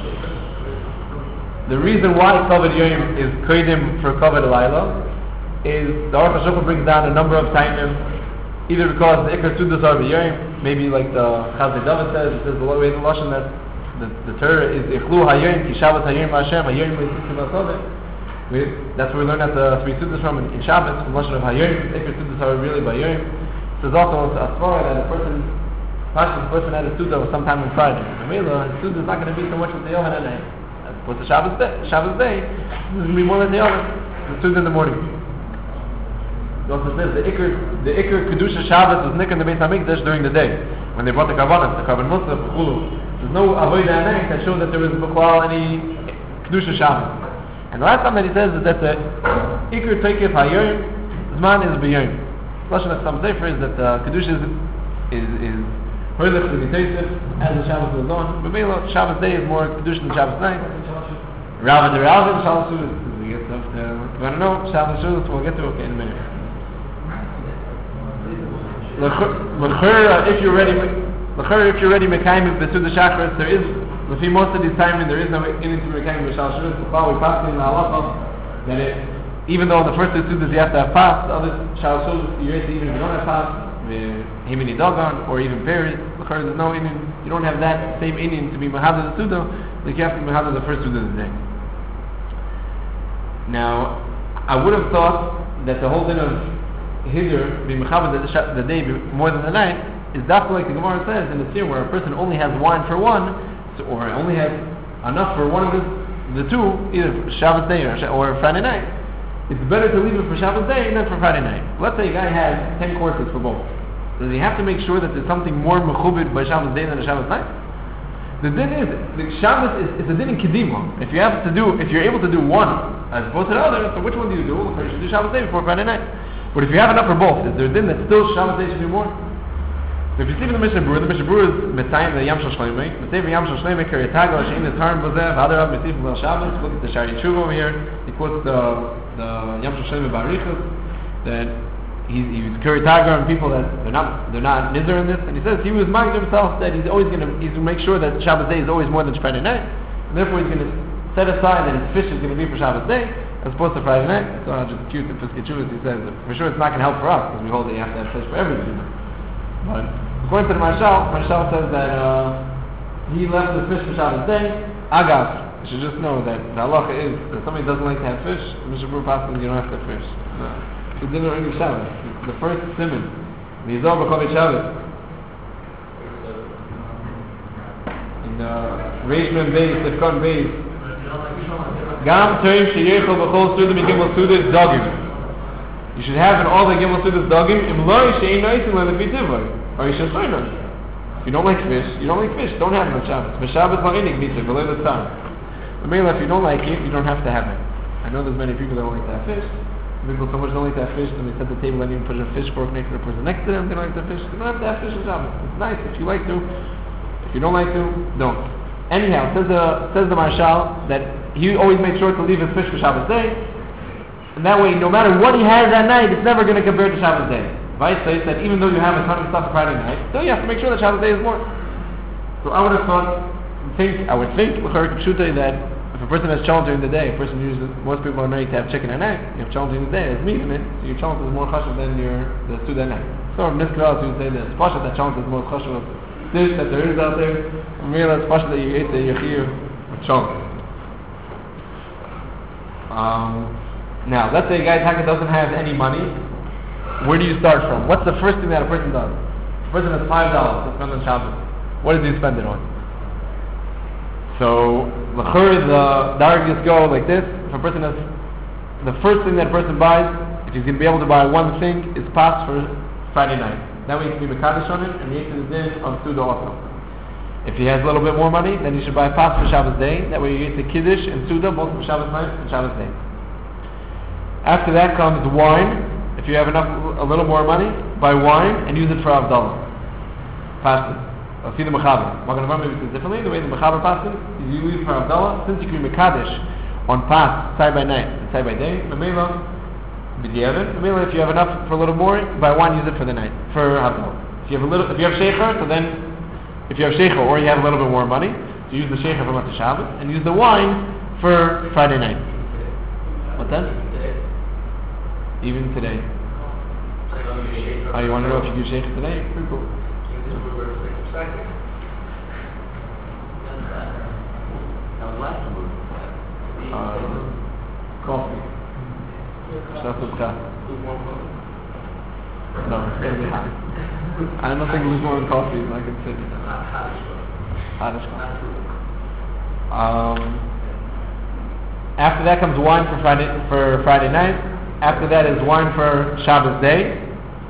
Kavod Yom is kedem for Kavod Halayla is the Aruch HaShulchan brings down a number of times, either because the Ikar Sudas are B'Yom, maybe like the Chazal David says, it says the way the Lashon that the Torah is Ichlu HaYom Ki Shabbos HaYom Hashem HaYom Le'Sisim HaSodeh. That's where we learn at the three Sudas from in Shabbos, from Lashon of HaYom. Ikar Sudas are really B'Yom. There's also a svara that a person had a Suda sometime on Friday. The Mela, his Suda is not going to be so much with the Yohan at night. But the Shabbos day, it's going to be more than the Yohan. The Suda in the morning. It also says the Iker Kedusha Shabbos was nicked in the Beit HaMikdash during the day when they brought the Karbanos, the Karban Musaf, the Chulu. There's no Avodah at night that shows that there was B'Klal any Kedusha Shabbos. And the last time that he says is that the Iker Teikef HaYom Zman is B'Yom. Lashon of some Sefer is that Kedusha is Hoylech to be Teisef as the Shabbos goes on. But maybe Shabbos day is more Kedusha than Shabbos night. Rava de Rava, Shabbos Sudas. We get to if you want to know Shabbos Sudas, we'll get to it in a minute. If you're ready Mekayim B'Suda Shachris, there is, if most of these timing, there is no in to Mekayim B'Shal Shurus. The we passed in the halacha that even though the first two Sudas you have to have fast, the other Shal Shurus you have to, even if you don't have fast, Himini Dogon or even Paris, there's no Indian, you don't have that same Indian to be Mahadar the Suda, like you have to be Mahadar the first Suda of the day. Now, I would have thought that the whole thing of Hither be mechaber the day more than the night is definitely like the Gemara says in the Sir where a person only has wine for one, or only has enough for one of the two, either Shabbos day or Friday night. It's better to leave it for Shabbos day than for Friday night. Let's say a guy has 10 courses for both. Does he have to make sure that there's something more mechubed by Shabbos day than a Shabbos night? The din is the Shabbos is a din in Kedima. If you're able to do one as opposed to the other, so which one do you do? Well, you should do Shabbos day before Friday night. But if you have enough for both, is there a din that still Shabbos day should be more? So if you see in the Mishnah Berurah is Metayim the Yam Shel Shloimeh. Metayim Yam Shel Shloimeh Keretago Shein the Tarn Bozev Hadarav Metif B'El Shabbos. Look at the Shari Tshuva over here. He quotes the Yam Shel Shloimeh Barichus that he's Keretago and people that they're not nizar in this, and he says he was minding himself that he's going to make sure that Shabbos day is always more than Friday night, and therefore he's going to set aside that his fish is going to be for Shabbos day as opposed to Friday night. So just cute in Pesach Chuvas he says that for sure it's not going to help for us because we hold that you have to have fish for everything. But according to the Marshal says that he left the fish for Shabbos day. Agav, you should just know that the halacha is that somebody doesn't like to have fish, Mishnah Berurah passes you don't have to have fish. No. It's dinner English Shabbos. The first simon. The Yizor B'Chovei Shabbos. In Reish Mem Beis, Sefkon Beis. Gam Toim Sheyechol B'Chol Suda Gimel Sudas Dogim. You should have in all the Gimel Sudas Dogim Im Loi Shein Noisim Le'Lefi Tivoi. Or you should sign on. If you don't like fish, don't have it on Shabbos. B'Shabbos La'inik Mitzvah, V'Loi L'Tzar. But maybe if you don't like it, you don't have to have it. I know there's many people that don't like to have fish. People so much don't like to have fish, and they set the table and even put a fish fork next to the person next to them, they don't like to have fish. They don't have to have fish on Shabbos. It's nice if you like to. If you don't like to, don't. Anyhow, says the Marshal that he always makes sure to leave his fish for Shabbos day, and that way, no matter what he has that night, it's never going to compare to Shabbos day. Vice says that even though you have a ton of stuff Friday night, still you have to make sure that Shabbos day is more. So I would think that if a person has challenge during the day, most people are married to have chicken at night. You have challenge during the day, there's meat in it, so your challenge is more chashuv than the food at night. So in this class, you would say that it's pasha that challenge is more chashuv of dish that there is out there. And really, it's pasha that you ate the yachir with challenge. Now, let's say a guy doesn't have any money. Where do you start from? What's the first thing that a person does? A person has $5 to spend on Shabbos. What does he spend it on? So, the dargis go like this. If a person has, the first thing that a person buys, if he's going to be able to buy one thing, is pas for Friday night. That way he can be mekadosh on it, and he eats the din of Suda also. If he has a little bit more money, then he should buy pas for Shabbos day. That way he eats the Kiddush and Suda, both for Shabbos night and Shabbos day. After that comes wine. If you have a little more money, buy wine and use it for Avdallah. Fasting. I'll see the Mechaber. Magen Avraham maybe says differently. The way the Mechaber fasting is you use it for Avdallah. Since you can be Mekadosh on pas, side by night and side by day, Mamela, if you have enough for a little more, buy wine, use it for the night, for Avdallah. If you have Sheikha, so then, if you have Sheikha or you have a little bit more money, so use the Sheikha for Matzah Shabbos and use the wine for Friday night. What then? Even today. Oh, you want to know if you give Sheikha today? Pretty cool. Coffee. No, it's going to be hot. I don't think lukewarm coffee is not considered. Hotish coffee. After that comes wine for Friday night. After that is wine for Shabbos day.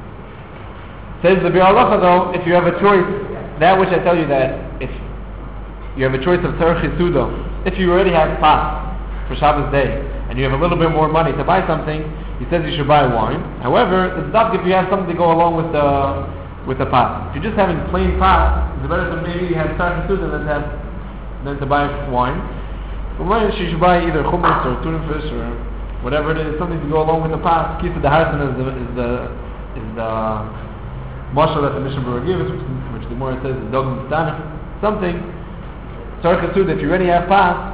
Says the Bir Halacha though, if you have a choice, that which I tell you that if you have a choice of Tzarech Suda, if you already have pas for Shabbos day and you have a little bit more money to buy something, he says you should buy wine. However, it's not if you have something to go along with the pas. If you're just having plain pas, it's better to maybe have Tzarech Suda than to buy wine. But wine, you should buy either hummus or tuna fish or whatever it is, something to go along with the pas. Kisa the Harson is the mashal that the Mishnah Berurah gives, which the Gemara says is dogm stanif. Something Tzarech Suda, if you already have pas,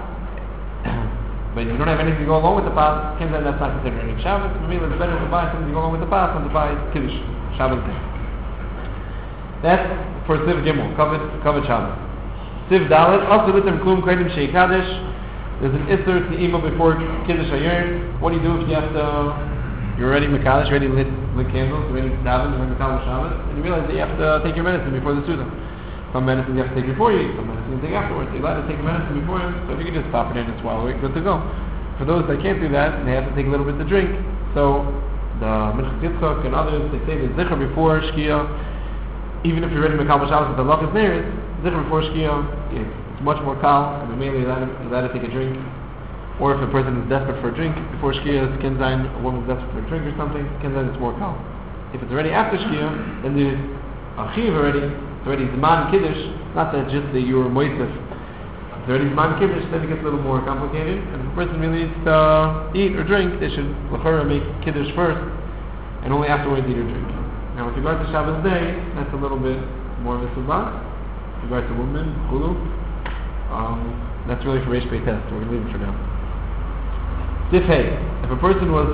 but if you don't have anything to go along with the pas, that's not considered any Shabbos. Maybe it's better to buy something to go along with the pas than to buy Kiddush Shabbos day. That's for Siv Gimel, covered Shabbos. Siv Dalet, also with them klum kredim shei kaddish. There's an Isser to email before Kiddush Hayir. What do you do if you're already Mekadosh, ready to lit candles, ready to daven, you're Mekadosh Shabbos, and you realize that you have to take your medicine before the Suda. Some medicine you have to take before you eat, some medicine you take afterwards. You're allowed to take medicine before you, so if you can just pop it in and swallow it, good to go. For those that can't do that, they have to take a little bit to drink. So the Minchas Yitzchak and others, they say the Zikr before Shkia, even if you're ready to Mekadosh Shabbos, but the luck is near it, Zikr before Shkia, it's much more kal, and mainly you're allowed to take a drink. Or if a person is desperate for a drink, before Shkia, Kinzain, a woman is desperate for a drink or something, Kinzain is more kal. If it's already after Shkia, then there's a chiv already, it's already Zman Kiddush, not that just that you were moisef. It's already Zman Kiddush, then it gets a little more complicated, and if a person really needs to eat or drink, they should l'chora make Kiddush first, and only afterwards eat or drink. Now with regard to Shabbos day, that's a little bit more of a subah. With regard to women, Hulu, that's really for Reish Pei Test, we're going to leave it for now. Sif Hey, if a person was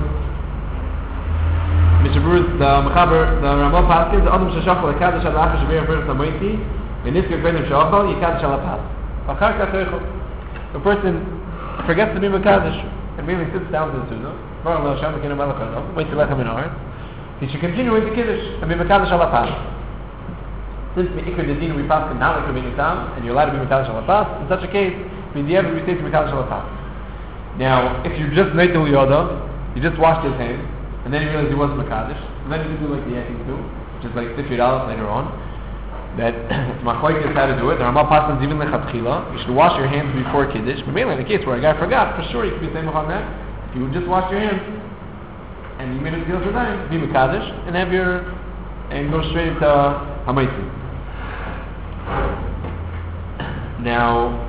Mr. Bruce, the Mechaber, the Ramah Paskins, the Adam Shashachal, the Kaddish al Achash, Shavir, First Amoiti, and Niska Kvedim Shachal, Yikadish al Apas. The person forgets to be Mekadosh and merely sits down to the Sunnah, he should continue with the Kiddush and be Mekadosh al Apas. Since Me'ikr Dedin we pass now Ikr Benutam, and you're allowed to be Mekadosh al Apas, in such a case, we say to Mekadosh al Apas. Now, if you just made the Yoda, you just washed his hands, and then you realize he wasn't Mekadosh, and then you can do like the Yakin do, which is like Sifir Aleph later on, that Machoik is how to do it. The Ramah Pasans even Lechatchila, you should wash your hands before Kiddush, but mainly in the case where a guy forgot, for sure you could be saying on that. If you would just wash your hands, and you made a deal for that, be Mekadosh, and go straight into Hamaisi. Now,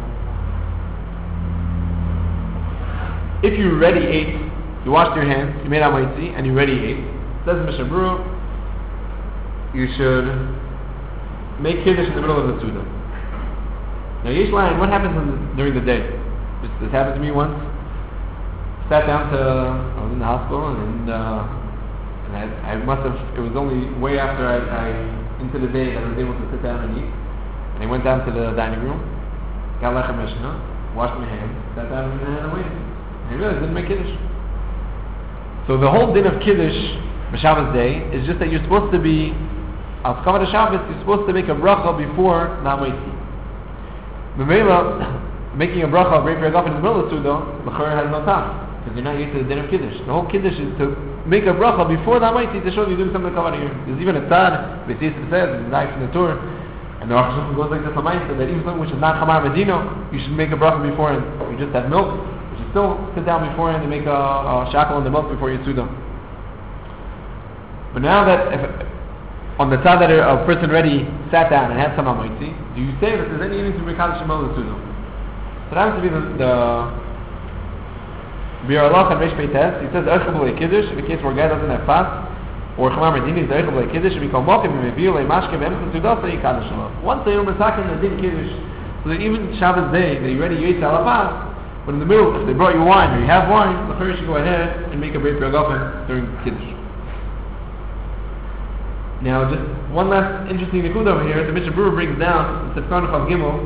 if you already ate, you washed your hands, you made Hamaisi, and you already ate, says Mishnah Berurah, you should make Kiddush in the middle of the Suda. Now, Yesh Lion, what happens during the day? This happened to me once. I was in the hospital, and I must have, it was only way after into the day that I was able to sit down and eat. And I went down to the dining room, got Lechem Mishnah, washed my hands, sat down and waited. And he realized he didn't make Kiddush. So the whole din of Kiddush, Shabbos day, is just that you're supposed to be, al Kavod Shabbos, you're supposed to make a bracha before Na'amaiti. Memela, making a bracha of Reif Yagaf in the middle of Sudo, l'chor has no time, because you're not used to the din of Kiddush. The whole Kiddush is to make a bracha before Na'amaiti to show you're doing something Kavod here. There's even a tzad, B'tzis says, the knife in the Torah, and the Rosh Hashanah goes like this on Ma'isa, that even something which is not Chamar Medino, you should make a bracha before and you just have milk. Still sit down beforehand and make a shackle on the milk before you suda. But now that on the side that a person already sat down and had some amaiti, do you say that there's any need to make Kaddish Shema suda? So that happens to be the Biur Halacha and Reish Pei Tes. He says Eichel B'lei Kiddush in the case where a guy doesn't have fast, or Chamar Medini is Eichel B'lei Kiddush, and we call Mokim and Meviu Lei Mashke V'Emchel Suda Say Kaddish Shema. Once they are Mesakin the Din Kiddush, so that even Shabbos day that you already ate Alafas. But in the middle, if they brought you wine or you have wine, the Chayr should go ahead and make a Beit Ragafen during Kiddush. Now, just one last interesting nikud over here. The Mishnah Berurah brings down in Sefkan Chav Gimel.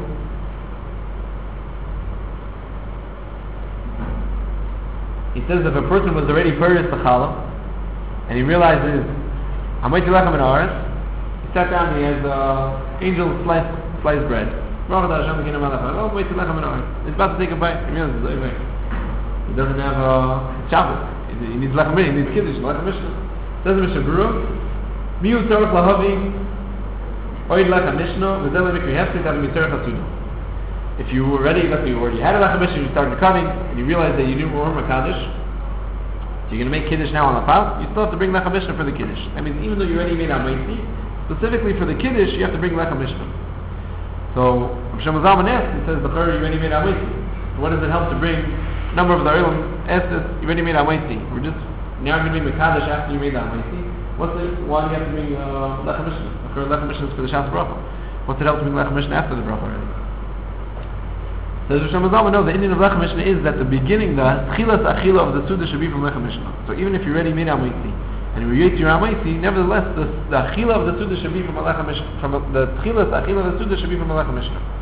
He says if a person was already purged the challah and he realizes I'm waiting lechem in ours, he sat down and he has angel sliced bread. He's about to take a bite. He realizes he doesn't have Shabbos. He needs lechem he needs Kiddush, lechem Mishnah. Says the Mishnah Berurah, Miu tzarech lahavi oid lechem Mishnah v'zel mikri hefsit having mitzarech hasuda. If you were ready, let's say you already had a lechem Mishnah, you started coming, and you realized that you didn't warm a Kaddish, so you're going to make Kiddush now on the path, you still have to bring lechem Mishnah for the Kiddush. That means even though you already made Amaiti, specifically for the Kiddush, you have to bring lechem Mishnah. So, Hashem Zalman asks, he says, the Chayr, you already made Amaiti. So what does it help to bring? A number of the Olim asked us, you already made Amaiti. We're just, now you're going to make Mekadosh after you made the Amaiti. Why do you have to bring Lechem Mishnah? The Chayr Lechem Mishnah is for the Shas Bracha. What's it help to bring Lechem Mishnah after the Bracha already? Says Hashem Zalman, no, the Indian of Lechem Mishnah is that the beginning, the Tchilas Achila of the Suda should be from Lechem Mishnah. So even if you already made Amaiti, and we eat your Amaiti, nevertheless, the Achila of the Suda should be from a Lechem Mishnah. The Tchilas Achila of the Suda should be from a Lechem Mishnah.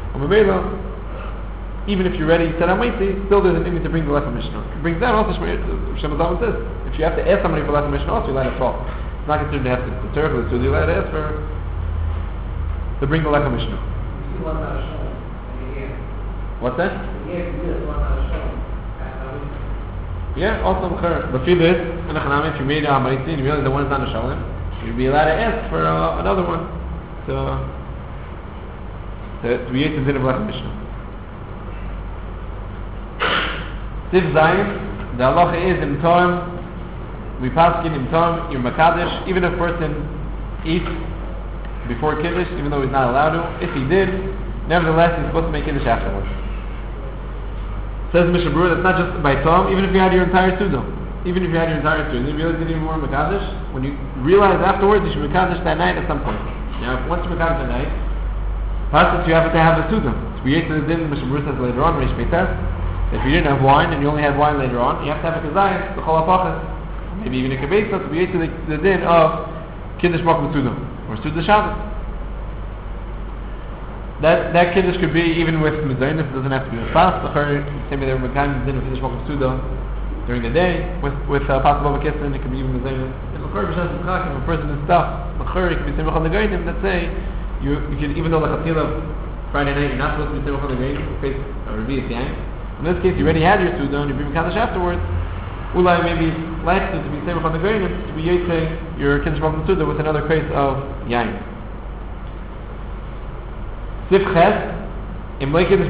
Even if you're ready to Amaiti, still there's an need to bring the Lechem Mishnah. It brings down also, Hashem Zalman says, if you have to ask somebody for Lechem Mishnah, also you're allowed to talk. It's not considered to have to serve it, so you're allowed to ask to bring the Lechem Mishnah. What's that? Yeah, also the Fidus, and if you made a Amaiti and you realize that one is not a Shalom, you'd be allowed to ask for another one to be the din of Lechem Mishnah. Sif Zayin, the halacha is in time, we pass in time, you're Makadosh, even if a person eats before Kiddush, even though he's not allowed to. If he did, nevertheless he's supposed to make Kiddush afterwards. Says Mishnah Berurah, that's not just by Tom, even if you had your entire Suda. Even if you had your entire Suda, you realize you didn't even want Mekadosh, when you realize afterwards you should Mekadosh that night at some point. Now, once you Mekadosh that night, first you have to have a Suda. So we ate to the din, Mishnah Berurah says later on, Reish Pei Tes, if you didn't have wine and you only had wine later on, you have to have a Kazayas, the Chol HaPachas, maybe even a Kebesa, so we ate to the din of Kiddush Mokum Suda, or Suda Shabbos. That Kiddush could be even with Mezainis, it doesn't have to be with fast. The Chayr, same way they were Mekayim, din of Kiddush Mokum Suda during the day, with possible Mekissin, it could be even Mezainis. And the Chayr, B'Shas B'Chak, if a person is stuck, the Chayr, it could be Simcha on the Gainim, let's say, you could, even though the Chatila Friday night, you're not supposed to be Simcha on the Gainim, face a Revi'at Yain. In this case, you already had your Suda, and you bring Mekadosh afterwards, Ulai maybe likes it to be Simcha on the Gainim, to be Yetze, your Kiddush Mokum Suda with another case of Yain. Sif Ches, if a person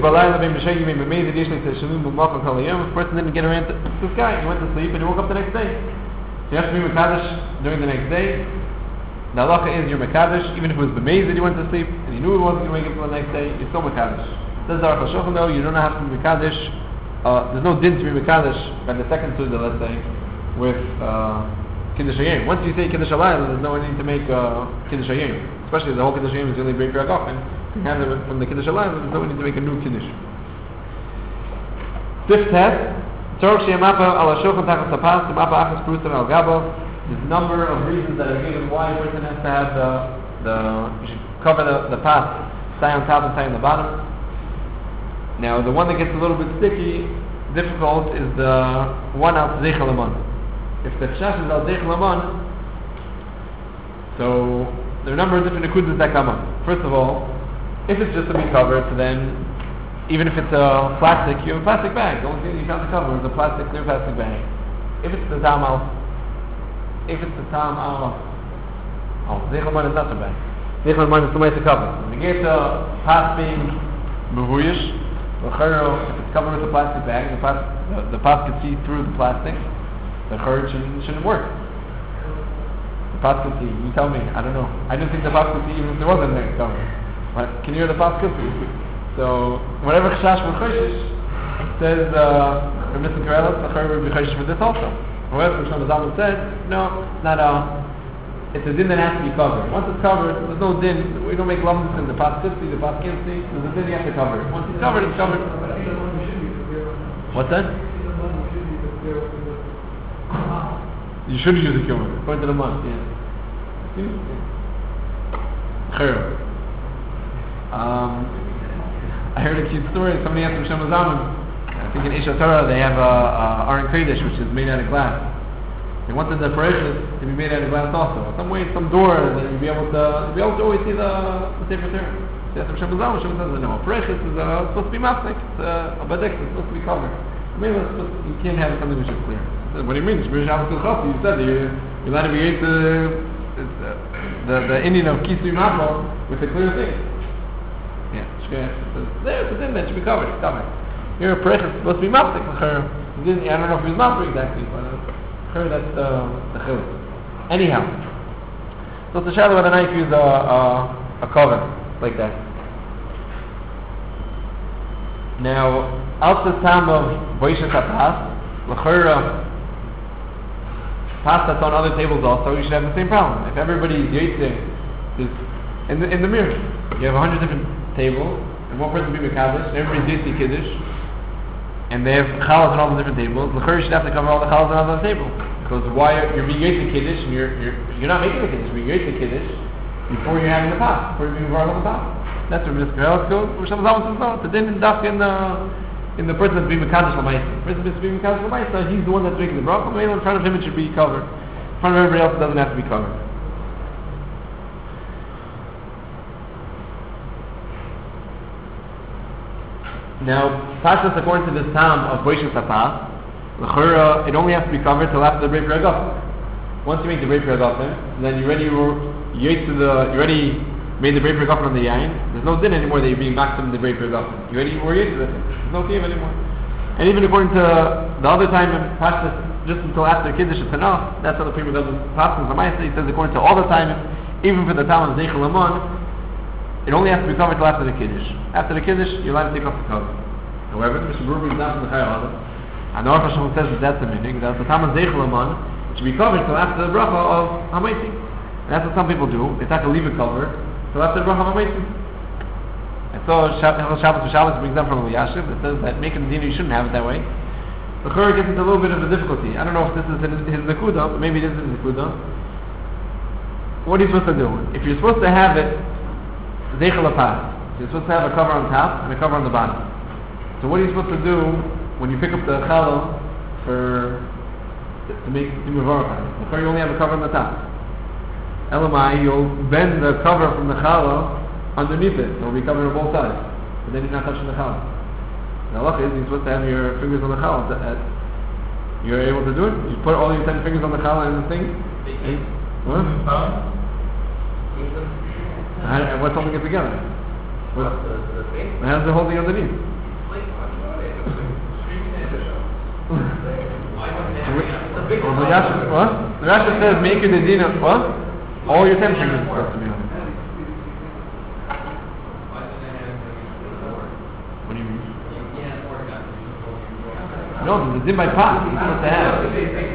didn't get around to this guy, he went to sleep and he woke up the next day. So you have to be Mekadosh during the next day. The halacha is you're Mekadosh, even if it was b'meiz that he went to sleep and he knew he wasn't going to wake up the next day, you're still Mekadosh. Says the Aruch HaShulchan though, you don't have to be Mekadosh. There's no din to be Mekadosh by the second Suda, let's say, with Kiddush Hayim. Once you say Kiddush Halayla, there's no need to make Kiddush Hayim. Especially the whole Kiddush Hayim is really Beit Ragafen. You have it from the Kiddush Halayla, there's no need to make a new Kiddush. Fifth test, Tzorch Sheyamapa ala Shulchan Tachas Hapas, Mapa Achas Prusim al Gabo. There's a number of reasons that are given why a person has to have you should cover the path, tie on top and tie on the bottom. Now, the one that gets a little bit sticky, difficult is the one al Zeichel Aman. If the Chash is al Zeichel Aman, so there are a number of different nekudas that come up. First of all, if it's just to be covered, so then even if it's a plastic, you have a plastic bag. The only thing you found to cover is a clear plastic bag. If it's the tam al Zeichel Aman is not so bad. Zeichel Aman is the way to cover. When you get the pas being mehuyish, if it's covered with a plastic bag, the pas can see through the plastic, the church shouldn't work. The pas could see, you tell me, I don't know. I didn't think the pas could see even if there wasn't there covered. But can you hear the pas could see? So, whatever chashash with choshish, says, Mr. Karelis, the church will be choshish for this also. However, Shlomo Zalman said, no, it's not it's a din that has to be covered. Once it's covered, there's no din. We don't make lumps in the pas could see, the pas can't see. There's a din you have to cover it. Once it's covered, it's covered. What's that? You should use a kiln, according to the month, yeah. I heard a cute story. Somebody asked Shlomo Zalman, I think in Isha Torah they have a Aron Kodesh which is made out of glass. They wanted the parashas to be made out of glass also. Some way, some door that you'll be able to always see the Sefer Torah. They asked Shlomo Zalman, Shlomo says, no, a parashas is supposed to be masnik, it's a badek, it's supposed to be covered. Maybe you can't have something which is clear. What do you mean? You said you're allowed to be able to the Indian of Kisui Mapo with a clear thing. Yeah, there's a thing that should be covered. It's covered. Here a prech is supposed to be maftik. I don't know if he's maftik exactly, but that's the chiluk. Anyhow, so it's a shadow whether or not you use a cover like that. Now, out the time of Boishes HaPas, l'chera pas that's on other tables also, you should have the same problem. If everybody's yetzer is in the mirror, you have 100 different tables, and one person be mekadosh, and everybody's yetzer kiddush, and they have chalas on all the different tables. L'chera should have to cover all the chalas on all the tables, because why you're being yetzer kiddush, and you're not making the kiddush, you're being yetzer kiddush before you're having the pas, before you're being involved on the pas. That's where Mr. Karelis goes. Where Shlomo Zalman says no, the din in the person that's being mekadosh l'maisa. The person that's being mekadosh l'maisa, he's the one that's making the bracha. Maybe in front of him it should be covered. In front of everybody else it doesn't have to be covered. Now, Pashas according to this time of Boishes HaPas, l'chura, it only has to be covered till after the Brei Piragafim. Once you make the Brei Piragafim, then you already made the Brei Piragafim on the yain. There's no din anymore that you're being maxim the Brei Piragafim. You already were used to it. There's no kiyum anymore. And even according to the other time in Pashas, just until after Kiddush it's enough. That's how the Prima does in Pashas Lamaisa. He says according to all the time, even for the time of Zeichel Aman, it only has to be covered till after the Kiddush. After the Kiddush, you're allowed to take off the cover. However, Mr. Brewer is not from the Chayil Adam. And the Aruch HaShem says that that's the meaning, that the time of Zeichel Aman, it should be covered till after the bracha of Hamaiti. And that's what some people do. They take a leave it covered till after the bracha of Hamaiti. And so Shabbos brings up from Eliashib that says that making the dinner you shouldn't have it that way. The Chur gets into a little bit of a difficulty. I don't know if this is his Nakuda, but maybe this is his Nakuda. What are you supposed to do? If you're supposed to have it Zeichel HaPas, you're supposed to have a cover on top and a cover on the bottom. So what are you supposed to do when you pick up the challah to make Mevorach on it? The Chur, you only have a cover on the top. Elamai, you'll bend the cover from the challah underneath it, so it'll be covered on both sides. But then you're not touching the challah. The halakha is you're supposed to have your fingers on the challah. You're able to do it. You put all your 10 fingers on the challah and the thing. What? What's holding it together? How's it holding underneath? What? The Rashi says make it the din of what? All your 10 fingers are supposed to be on it. What do you mean? No, the din by pot. You're supposed to have.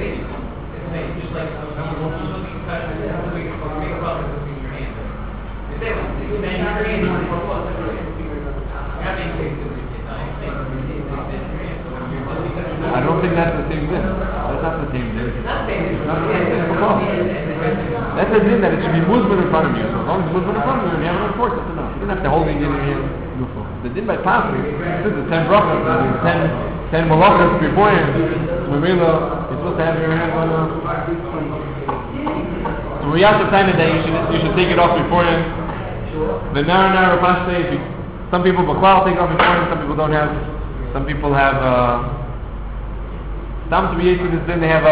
I don't think that's the same din. That's not the same din. That's the din that it should be movement in front of you. So as long as it's movement in front of you and you have enough force, that's enough. You don't have to hold it in your hand. The din by passing, this is the 10 brachas, 10 malachas beforehand. Mamela, you're supposed to have your hand on so we have to time it that you should take it off beforehand. The Nara Pashte, some people Baklal take it off beforehand, some people don't have. Some people have some to be able to this then they have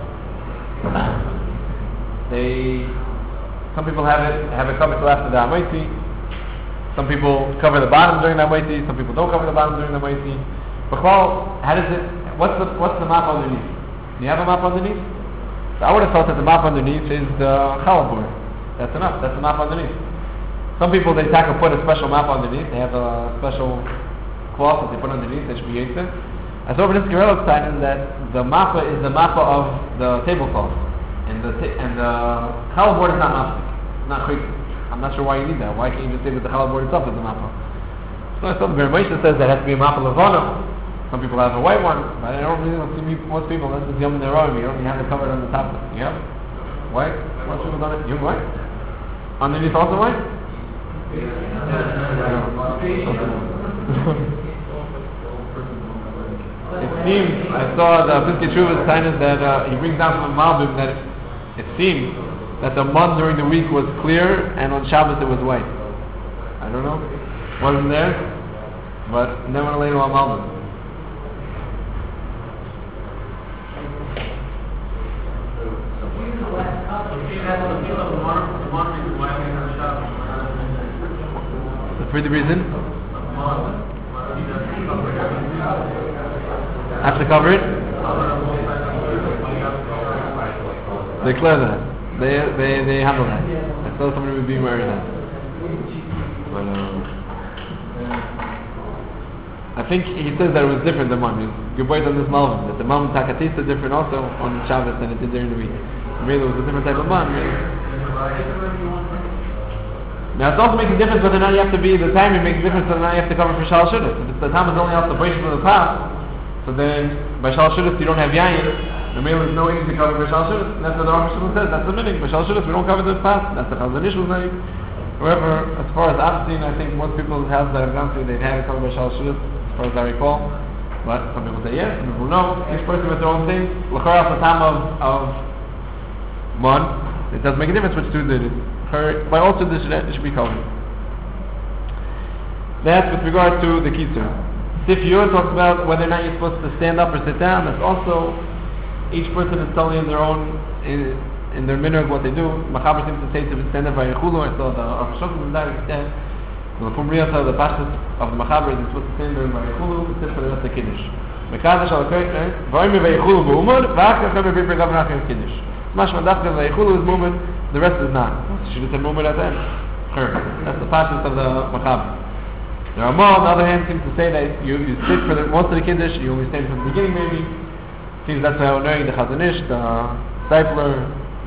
some people have it covered till after the Amaiti. Some people cover the bottom during the Amaiti, some people don't cover the bottom during the Amaiti. Baklal, how does it what's the map underneath? Do you have a map underneath? So I would have thought that the map underneath is the challah board. That's enough. That's the map underneath. Some people they put a special map underneath. They have a special cloth that they put underneath. That should be yetzer. As over this Gerelot time is that the mappa is the mappa of the tablecloth, and the challah board is not mappa. It's not quick. I'm not sure why you need that. Why can't you just say that the challah board itself is the mappa? So I thought the Moshe says that has to be a mappa levana. Some people have a white one, but I don't really see most people. This is Yom Neroim. You only have it covered on the top. Yeah, white. Most people don't have. You white? Underneath also white? It seems I saw the Piskei Teshuvah sign that he brings down from Malbim that it seems that the month during the week was clear and on Shabbos it was white. I don't know. Wasn't there, but never later on Malbim. For the reason? Have to cover it? They clear that. They handle that. I saw somebody was being wearing that. But I think he says that it was different than one. Good boys on this Malvin. That the Malvin Takatis is different also on Shabbos than it did during the week. Really, it was a different type of man. Now it also makes a difference whether or not you have to be, the timing makes a difference whether or not you have to cover for Shal Shudas. If the time is only off the Baish for the path, so then by Shal Shudas you don't have Yayin, the male is no need to cover for Shal Shudas. That's what the Rosh Hashanah says, that's the meaning. By Shal Shudas we don't cover the path, that's the Chazanish was saying. However, as far as I've seen, I think most people's houses that I've gone to, they've had it covered by Shal Shudas, as far as I recall. But some people say yes, some people no. Each person with their own thing. L'chora at the time of Mon, it doesn't make a difference which student it is. By also this should be covered. That's with regard to the Kitzur. Sif Yud talks about whether or not you're supposed to stand up or sit down. That's also each person is totally in their own in their minhag what they do. Machaber seems to say to stand up by Yechulu. I saw the Archshok of that extent. The Pumriyata, the Pashtas of the Machaber is supposed to stand there by Yechulu and sit for the rest of the Kiddush. Mekadosh al Koyt, V'aymi v'Yechulu b'Umad, v'Akachem v'Bipri Gavnachim Kiddush. Mashma Dafka v'Yechulu is movement. The rest is not. She should have said moment at the end. That's the pashas of the Machaber. The Ramah, on the other hand, seems to say that you sit for most of the Kiddush, you only stand from the beginning maybe. Seems that's how knowing the Chazanish, the Seifler,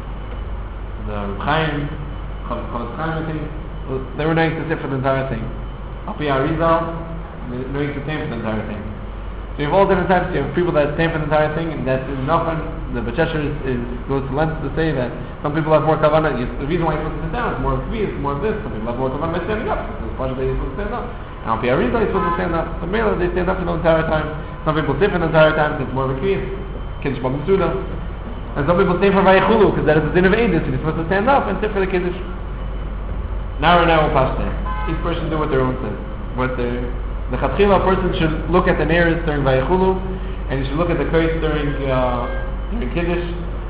the Chaim, Chaim, I think, they were knowing to sit for the entire thing. Api Arizal, knowing to stand for the entire thing. So you have all different types. You have people that stand for the entire thing, and that's nothing. The Bechesher goes to lengths to say that some people have more kavanah. The reason why you're supposed to sit down is more of kvi, it's more of this. Some people have more kavanah by standing up. It's part of you're supposed to stand up. And on Piyariza, you're supposed to stand up. Some male, they stand up for the entire time. Some people sit for the entire time because it's more of a kvi. Kiddush B'Misuda. And some people stand for Vayechulu because that is the din of Eidus, and you're supposed to stand up and sit for the Kiddush. Now we'll pass there. Each person do what their own says. The Chatchila person should look at the nearest during Vayechulu, and you should look at the Koyt during Kiddush.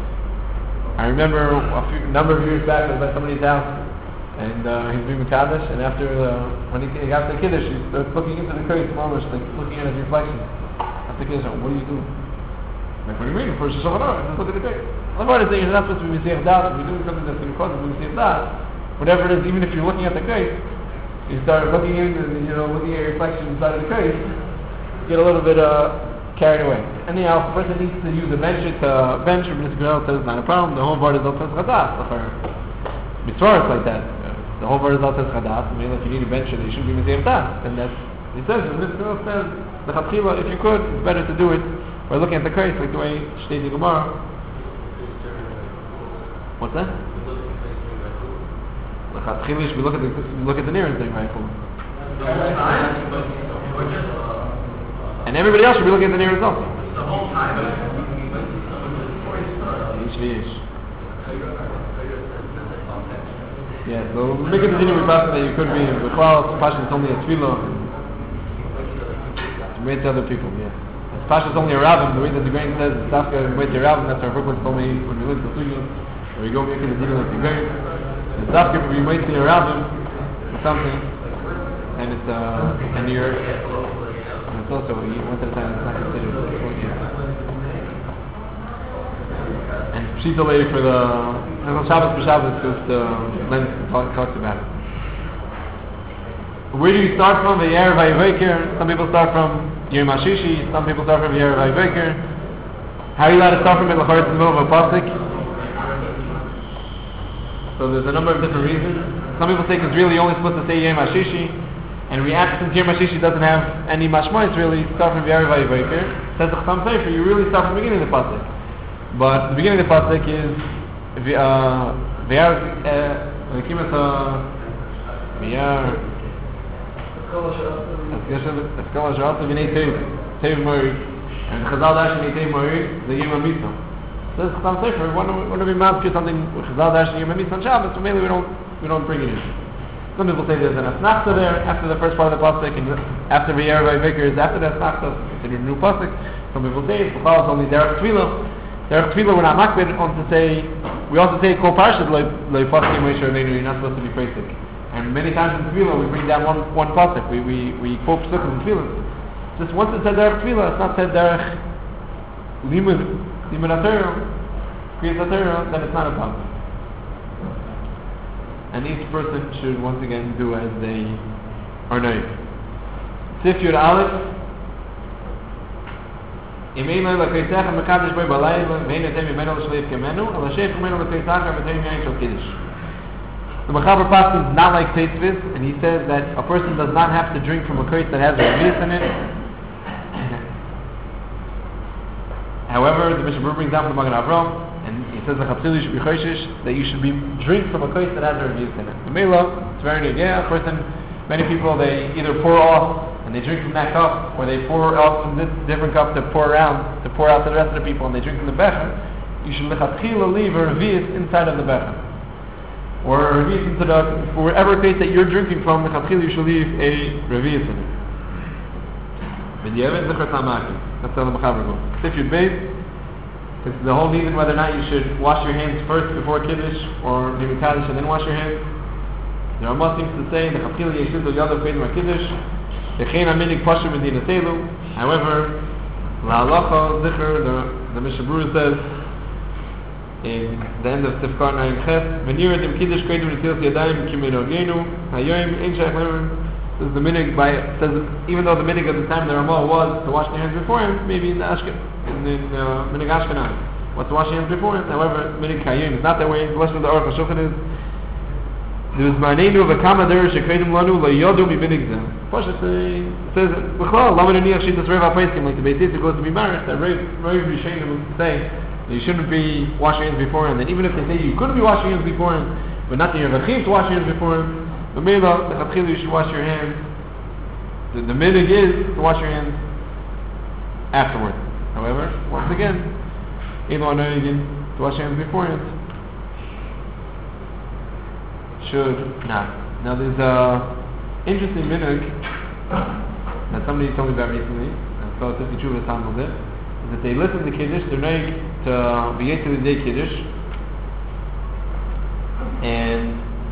I remember a number of years back, I was at somebody's house, and he's doing Mekadosh, and after when he got to Kiddush, he starts looking into the Koyt, like looking at his reflection. After Kiddush, what do you do? Like, what do you mean? First Shulchan Aruch, just look at the Koyt. I'm not saying you're not supposed to be Mesiach Das. If you're doing something that's going to cause you to be Mesiach Das, whatever it is, even if you're looking at the Koyt, you start looking in and looking at your reflection inside of the case, get a little bit carried away. Anyhow, if a person needs to use a bench to bench, Mr. Girl says it's not a problem. The whole part is Altes Chadas. Mitzvah is like that. The whole part is Altes Chadas. I mean, if you need a bench, you shouldn't be Mesiach Das. And that's, he says, Mr. Girl says, the Chatchila, if you could, it's better to do it by looking at the case, like the way Shtei Gemara. What's that? We look at the nearest thing, right? And everybody else should be looking at the near result. The whole time, but we went to someone who was before his son. Yeah, so make a decision with Pasha that you could be in the clouds. Pasha is only a tefillah. To wait to other people, yeah. Pasha is only a rabbin. The way that the grain says, Tafka, wait to a rabbin, that's our Brooklyn told me when we lived in Sugyot, or we go make a decision like the grain. The Tafka, if we wait to a rabbin or something, and it's and you're, and it's also, once at a time, it's not considered. And Pshita lay for the Shabbos for Shabbos because the lens talks about it. Where do you start from? V'yer v'yiveker. Some people start from Yom HaShishi. Some people start from V'yer v'yiveker. How are you allowed to start from it? L'chor, it's in the middle of a pasuk. So there's a number of different reasons. Some people think it's really only supposed to say Yom HaShishi, and we ask since Yom HaShishi doesn't have any mashma, it's really start from V'yer v'yiveker. Says the Chacham Sefer, you really start from the beginning of the pasuk. But the beginning of the pasuk is V'yer Eskala Sharata V'nei Tev Mori, and Chazal Dash V'nei Tev Mori, the Yom HaMisa. So this Chacham Sefer, when we mount something with Chazal Dash and Yom HaMisa on Shabbos, so mainly we don't bring it in. Some people say there's an Asnachta there after the first part of the pasuk, and after V'yer v'yiveker is after the Asnachta, considered a new pasuk. Some people say it's only Derech Tefillah. Derech Tefillah we're not makbid on to say. We also say Kol Parshas Lo Yifaskim Moshe Rabbeinu. You're not supposed to be praising. And many times in Tefillah we bring down one pasuk. We quote Pesukah in Tefillah. Just once it said Derech Tefillah, it's not said Derech Limud HaTorah, Kriyas HaTorah, then it's not a problem. And each person should once again do as they are known. Sif Yud Aleph. The Mechaber Pasuk is not like Teitzvis, and he says that a person does not have to drink from a kos that has a revius in it. However, the Mishnah Berurah brings down from the Magen Avraham, and he says that you should be drink from a kos that has a revius in it. The Mela, it's very good. Yeah, a person, many people, they either pour off and they drink from that cup, or they pour out from this different cup to pour out to the rest of the people, and they drink from the becher. You should lechatchila leave a revius inside of the becher, or a revius into the, for whatever case that you're drinking from, lechatchila you should leave a revius in it. That's how the Mechaber goes. If you're bathed, it's the whole reason whether or not you should wash your hands first before Kiddush, or be Kaddish and then wash your hands. There are more things to say. The Chatchila Yeshut Lo Yadav Peidim HaKiddush. However, La'alacha Zikr, the Mishnah Berurah says in the end of Tifkar Naim Ches, V'nirat im Kiddush Kreidim Netilas Yadayim Kiminogenu Hayoim Ein Shaykh Lemer. This is the minig says even though the minig of the time the Ramah was to wash their hands beforehand, maybe in the minig Ashkenaz was to wash your hands beforehand. However, minig Hayoim is not that way. The lesson of the Aruch HaShulchan is there is Ma'anenu v'kama derech shekreidim lanu layodu mibinig zeh. Pasha says, "B'chlal, lama neniach shitas Rav HaPoskim, like the Beis Yitzchak goes to be married, that Rav Rishonim would say that you shouldn't be washing your hands beforehand. And even if they say you couldn't be washing your hands beforehand, but not that you're v'chim to wash your hands beforehand, but maybe the you should wash your hands. The minig is to wash your hands afterwards. However, once again, Elo Anoigin to wash your hands beforehand should not. Now there's a interesting minig that somebody told me about recently, and so it's a true sample it, is that they listen to Kiddush, they're known to be to the day Kiddush, and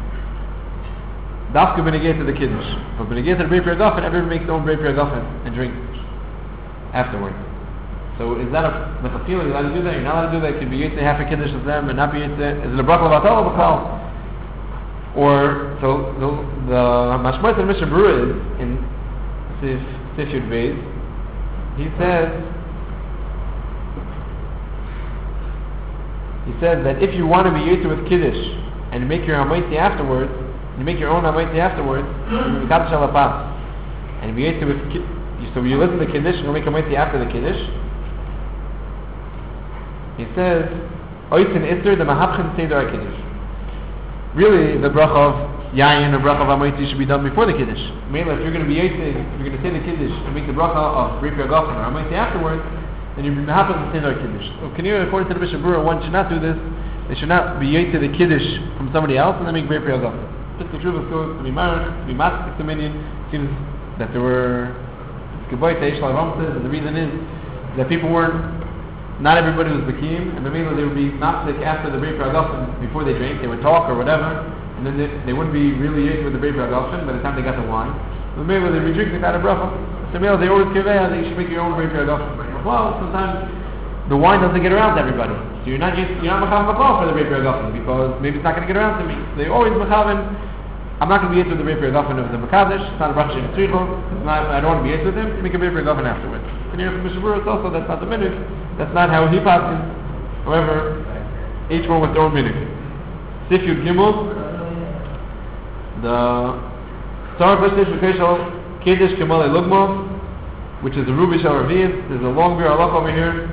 Dafka benegate to the Kiddush. But benegate to the Brei Pri Hagafen, everyone makes their own Brei Pri Hagafen and drinks afterwards. So is that a mechatchila? You're allowed to do that? You're not allowed to do that? It could be Yitzeh half a Kiddush of them and not be Yitzeh. Is it a bracha l'vatol or b'chal? Or, so the mashmos of the Mishnah Berurah is in Sif Yud Beis. He says that if you want to be Yitzeh with Kiddush and you make your Hamaiti afterwards, you make your own Hamaiti afterwards, you Kaddish Alapas. And if you Yitzeh with so you listen to Kiddush and you make Hamaiti after the Kiddush, he says, Oitzin Isser the Mahabchen Seder HaKiddush. Really, the bracha of yayin or bracha of Amoitzi should be done before the Kiddush. Mainly, if you're going to be if you're going to say the Kiddush and make the bracha of Repi Agafen or Amoitzi afterwards, then you'll be happy to say the Kiddush. So, according to the Mishnah Berurah, one should not do this. They should not be to the Kiddush from somebody else and then make Repi Agafen. Just the truth goes to be married, to be matzik to minion. Seems that there were Geboite Eishla Ramses, and the reason is that people not everybody was Bakim, and maybe they would be matzik after the Repi Agafen before they drank. They would talk or whatever, and then they wouldn't be really yet with the Repi Agafen by the time they got the wine. So maybe they would drink the kind of bracha. So maybe they always give that you should make your own Repi Agafen. Well, sometimes the wine doesn't get around to everybody. So you're not mechaven for the Repi Agafen because maybe it's not going to get around to me. So they always mechaven. I'm not going to be with the Repi Agafen of the Mekadesh. It's not a bracha in tzrichos. I don't want to be with him. You make a Repi Agafen afterwards. And here from Mishnah Berurah, it's also that's not the minhag. That's not how he passes. However, each one with their own minhag. Sif Yud Gimel, the Tzar B'Sif V'Keshal Kiddush Kemalei Lugmov, which is the Rubi Shal Raviv. There's a longer halach over here.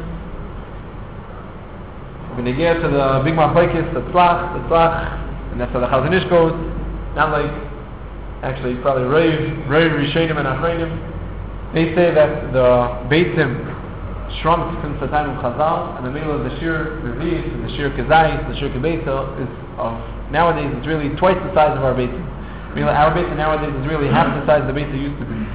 When they get to the Big Machlokes, the Tzlach, and that's how the Chazon Ish goes. Not like, actually, probably Reiv Rishonim and Achronim. They say that the Beitzim shrunk since the time of Chazal, and the middle of the Shir Reviv, and the Shir Kezayis, the Shir Kebeitza, is of, nowadays, it's really twice the size of our Beitzim. Our Beitzim nowadays is really half the size the Beitzim used to be.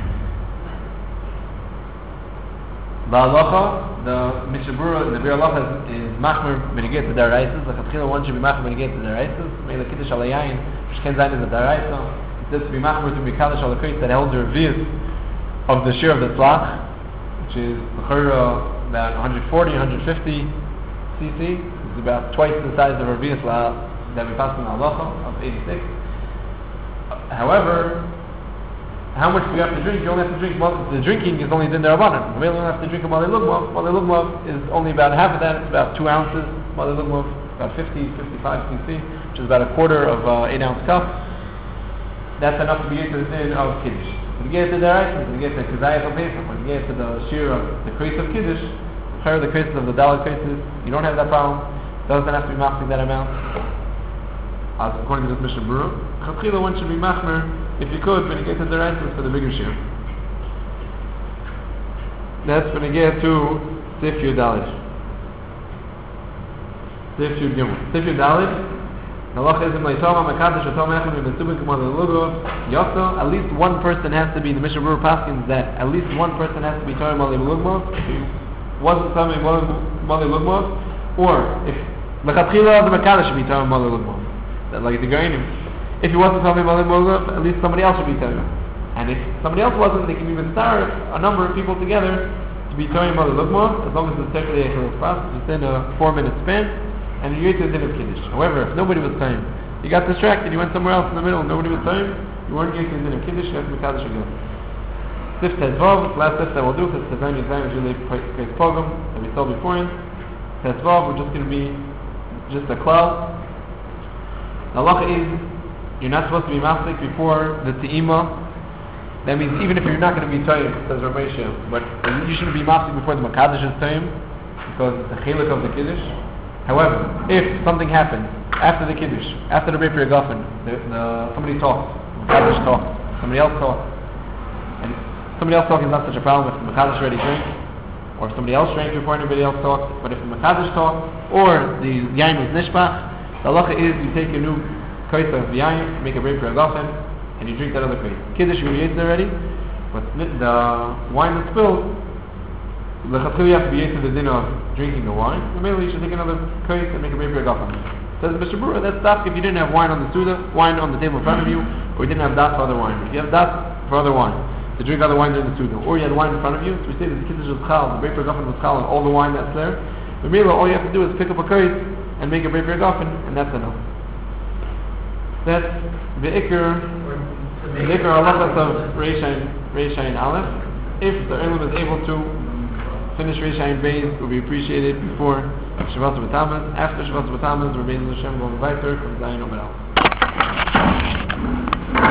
The halacha, the Mishnah Berurah, the Biur Halacha is machmer beneged to daraisas. The chatchila one should be machmer beneged to daraisas. Maybe the Kiddush al Yayin, which can zayin is a daraisa. It says to be machmer to be kaddish al Kodesh that holds the revius of the shir of the tzlach, which is about 140, 150 cc. It's about twice the size of revius that we passed in the halacha of 86. However, how much do you have to drink? You only have to drink, the drinking is only din derabanan. We only have to drink a Malei Lugmov. Malei Lugmov is only about half of that, it's about 2 ounces. Malei Lugmov, about 55 cc, which is about a quarter of 8 ounce cup. That's enough to be into the din of Kiddush. When you get to the Daraisa, when you get to Kezayis al Pesach, when you get to the Shir of the Kreis of Kiddush, the Kreis of the Dalet Kreises, you don't have that problem. It doesn't have to be machzik that amount. According to this Mishnah Berurah, Chatchila one should be machmer, if you could, when you get to the Daraisa for the bigger Shir. That's when you get to Sif Yud Dalet. Sif Yud Gimel. Sif Yud Dalet, at least one person has to be, the Mishnah Berurah paskins that at least one person has to be Torah Malei Lugmov if he wasn't Torah Malei Lugmov, or if Lechatchila the Mekadesh should be Torah Malei Lugmov, like the Gainim. If he wasn't Torah Malei Lugmov, at least somebody else should be Torah. And if somebody else wasn't, they can even start a number of people together to be Torah Malei Lugmov, as long as it's technically a process within a 4-minute span. And you get to the din of Kiddush. However, if nobody was time, you got distracted, you went somewhere else in the middle, nobody was time, you weren't getting to the din of Kiddush, you have to be Kaddish again. Sif Tezvav, last Sif that we'll do, because Tezvav is really great program that we saw beforehand. Tezvav, we're just going to be just a klal. The halacha is, you're not supposed to be mafsik before the te'ima. That means even if you're not going to be toyim, says Rav Moshe, but you shouldn't be mafsik before the Makadish's toyim, because it's the chiluk of the Kiddush. However, if something happens after the Kiddush, after the Repi Agafen, somebody talks, Mekadesh talks, somebody else talks, and somebody else talking is not such a problem if the Mekadesh already drank, or if somebody else drank before anybody else talked, but if the Mekadesh talks, or the Yain was Nishpach, the halacha is you take a new kois of Yain, make a Repi Agafen, and you drink that other kois. Kiddush you ate already, but the wine that's spilled, you have to be into the din of drinking the wine. So maybe you should take another kois and make a Repi Agafen. Says Mr. Berurah, that's stop if you didn't have wine on the Suda, wine on the table in front of you, or you didn't have das for other wine. If you have das for other wine, to drink other wine during the Suda, or you had wine in front of you, so we say that the Kiddush was chal, the Repi Agafen was chal, and all the wine that's there. But really, all you have to do is pick up a kois and make a Repi Agafen, and that's enough. That's the Iker halachas of Reishayin Aleph. If the Olam is able to finish Reishayin Beis, will be appreciated before Shavuos B'Tammuz. After Shavuos B'Tammuz, we're Beis Hashem going weiter from Zayin Omer Aleph.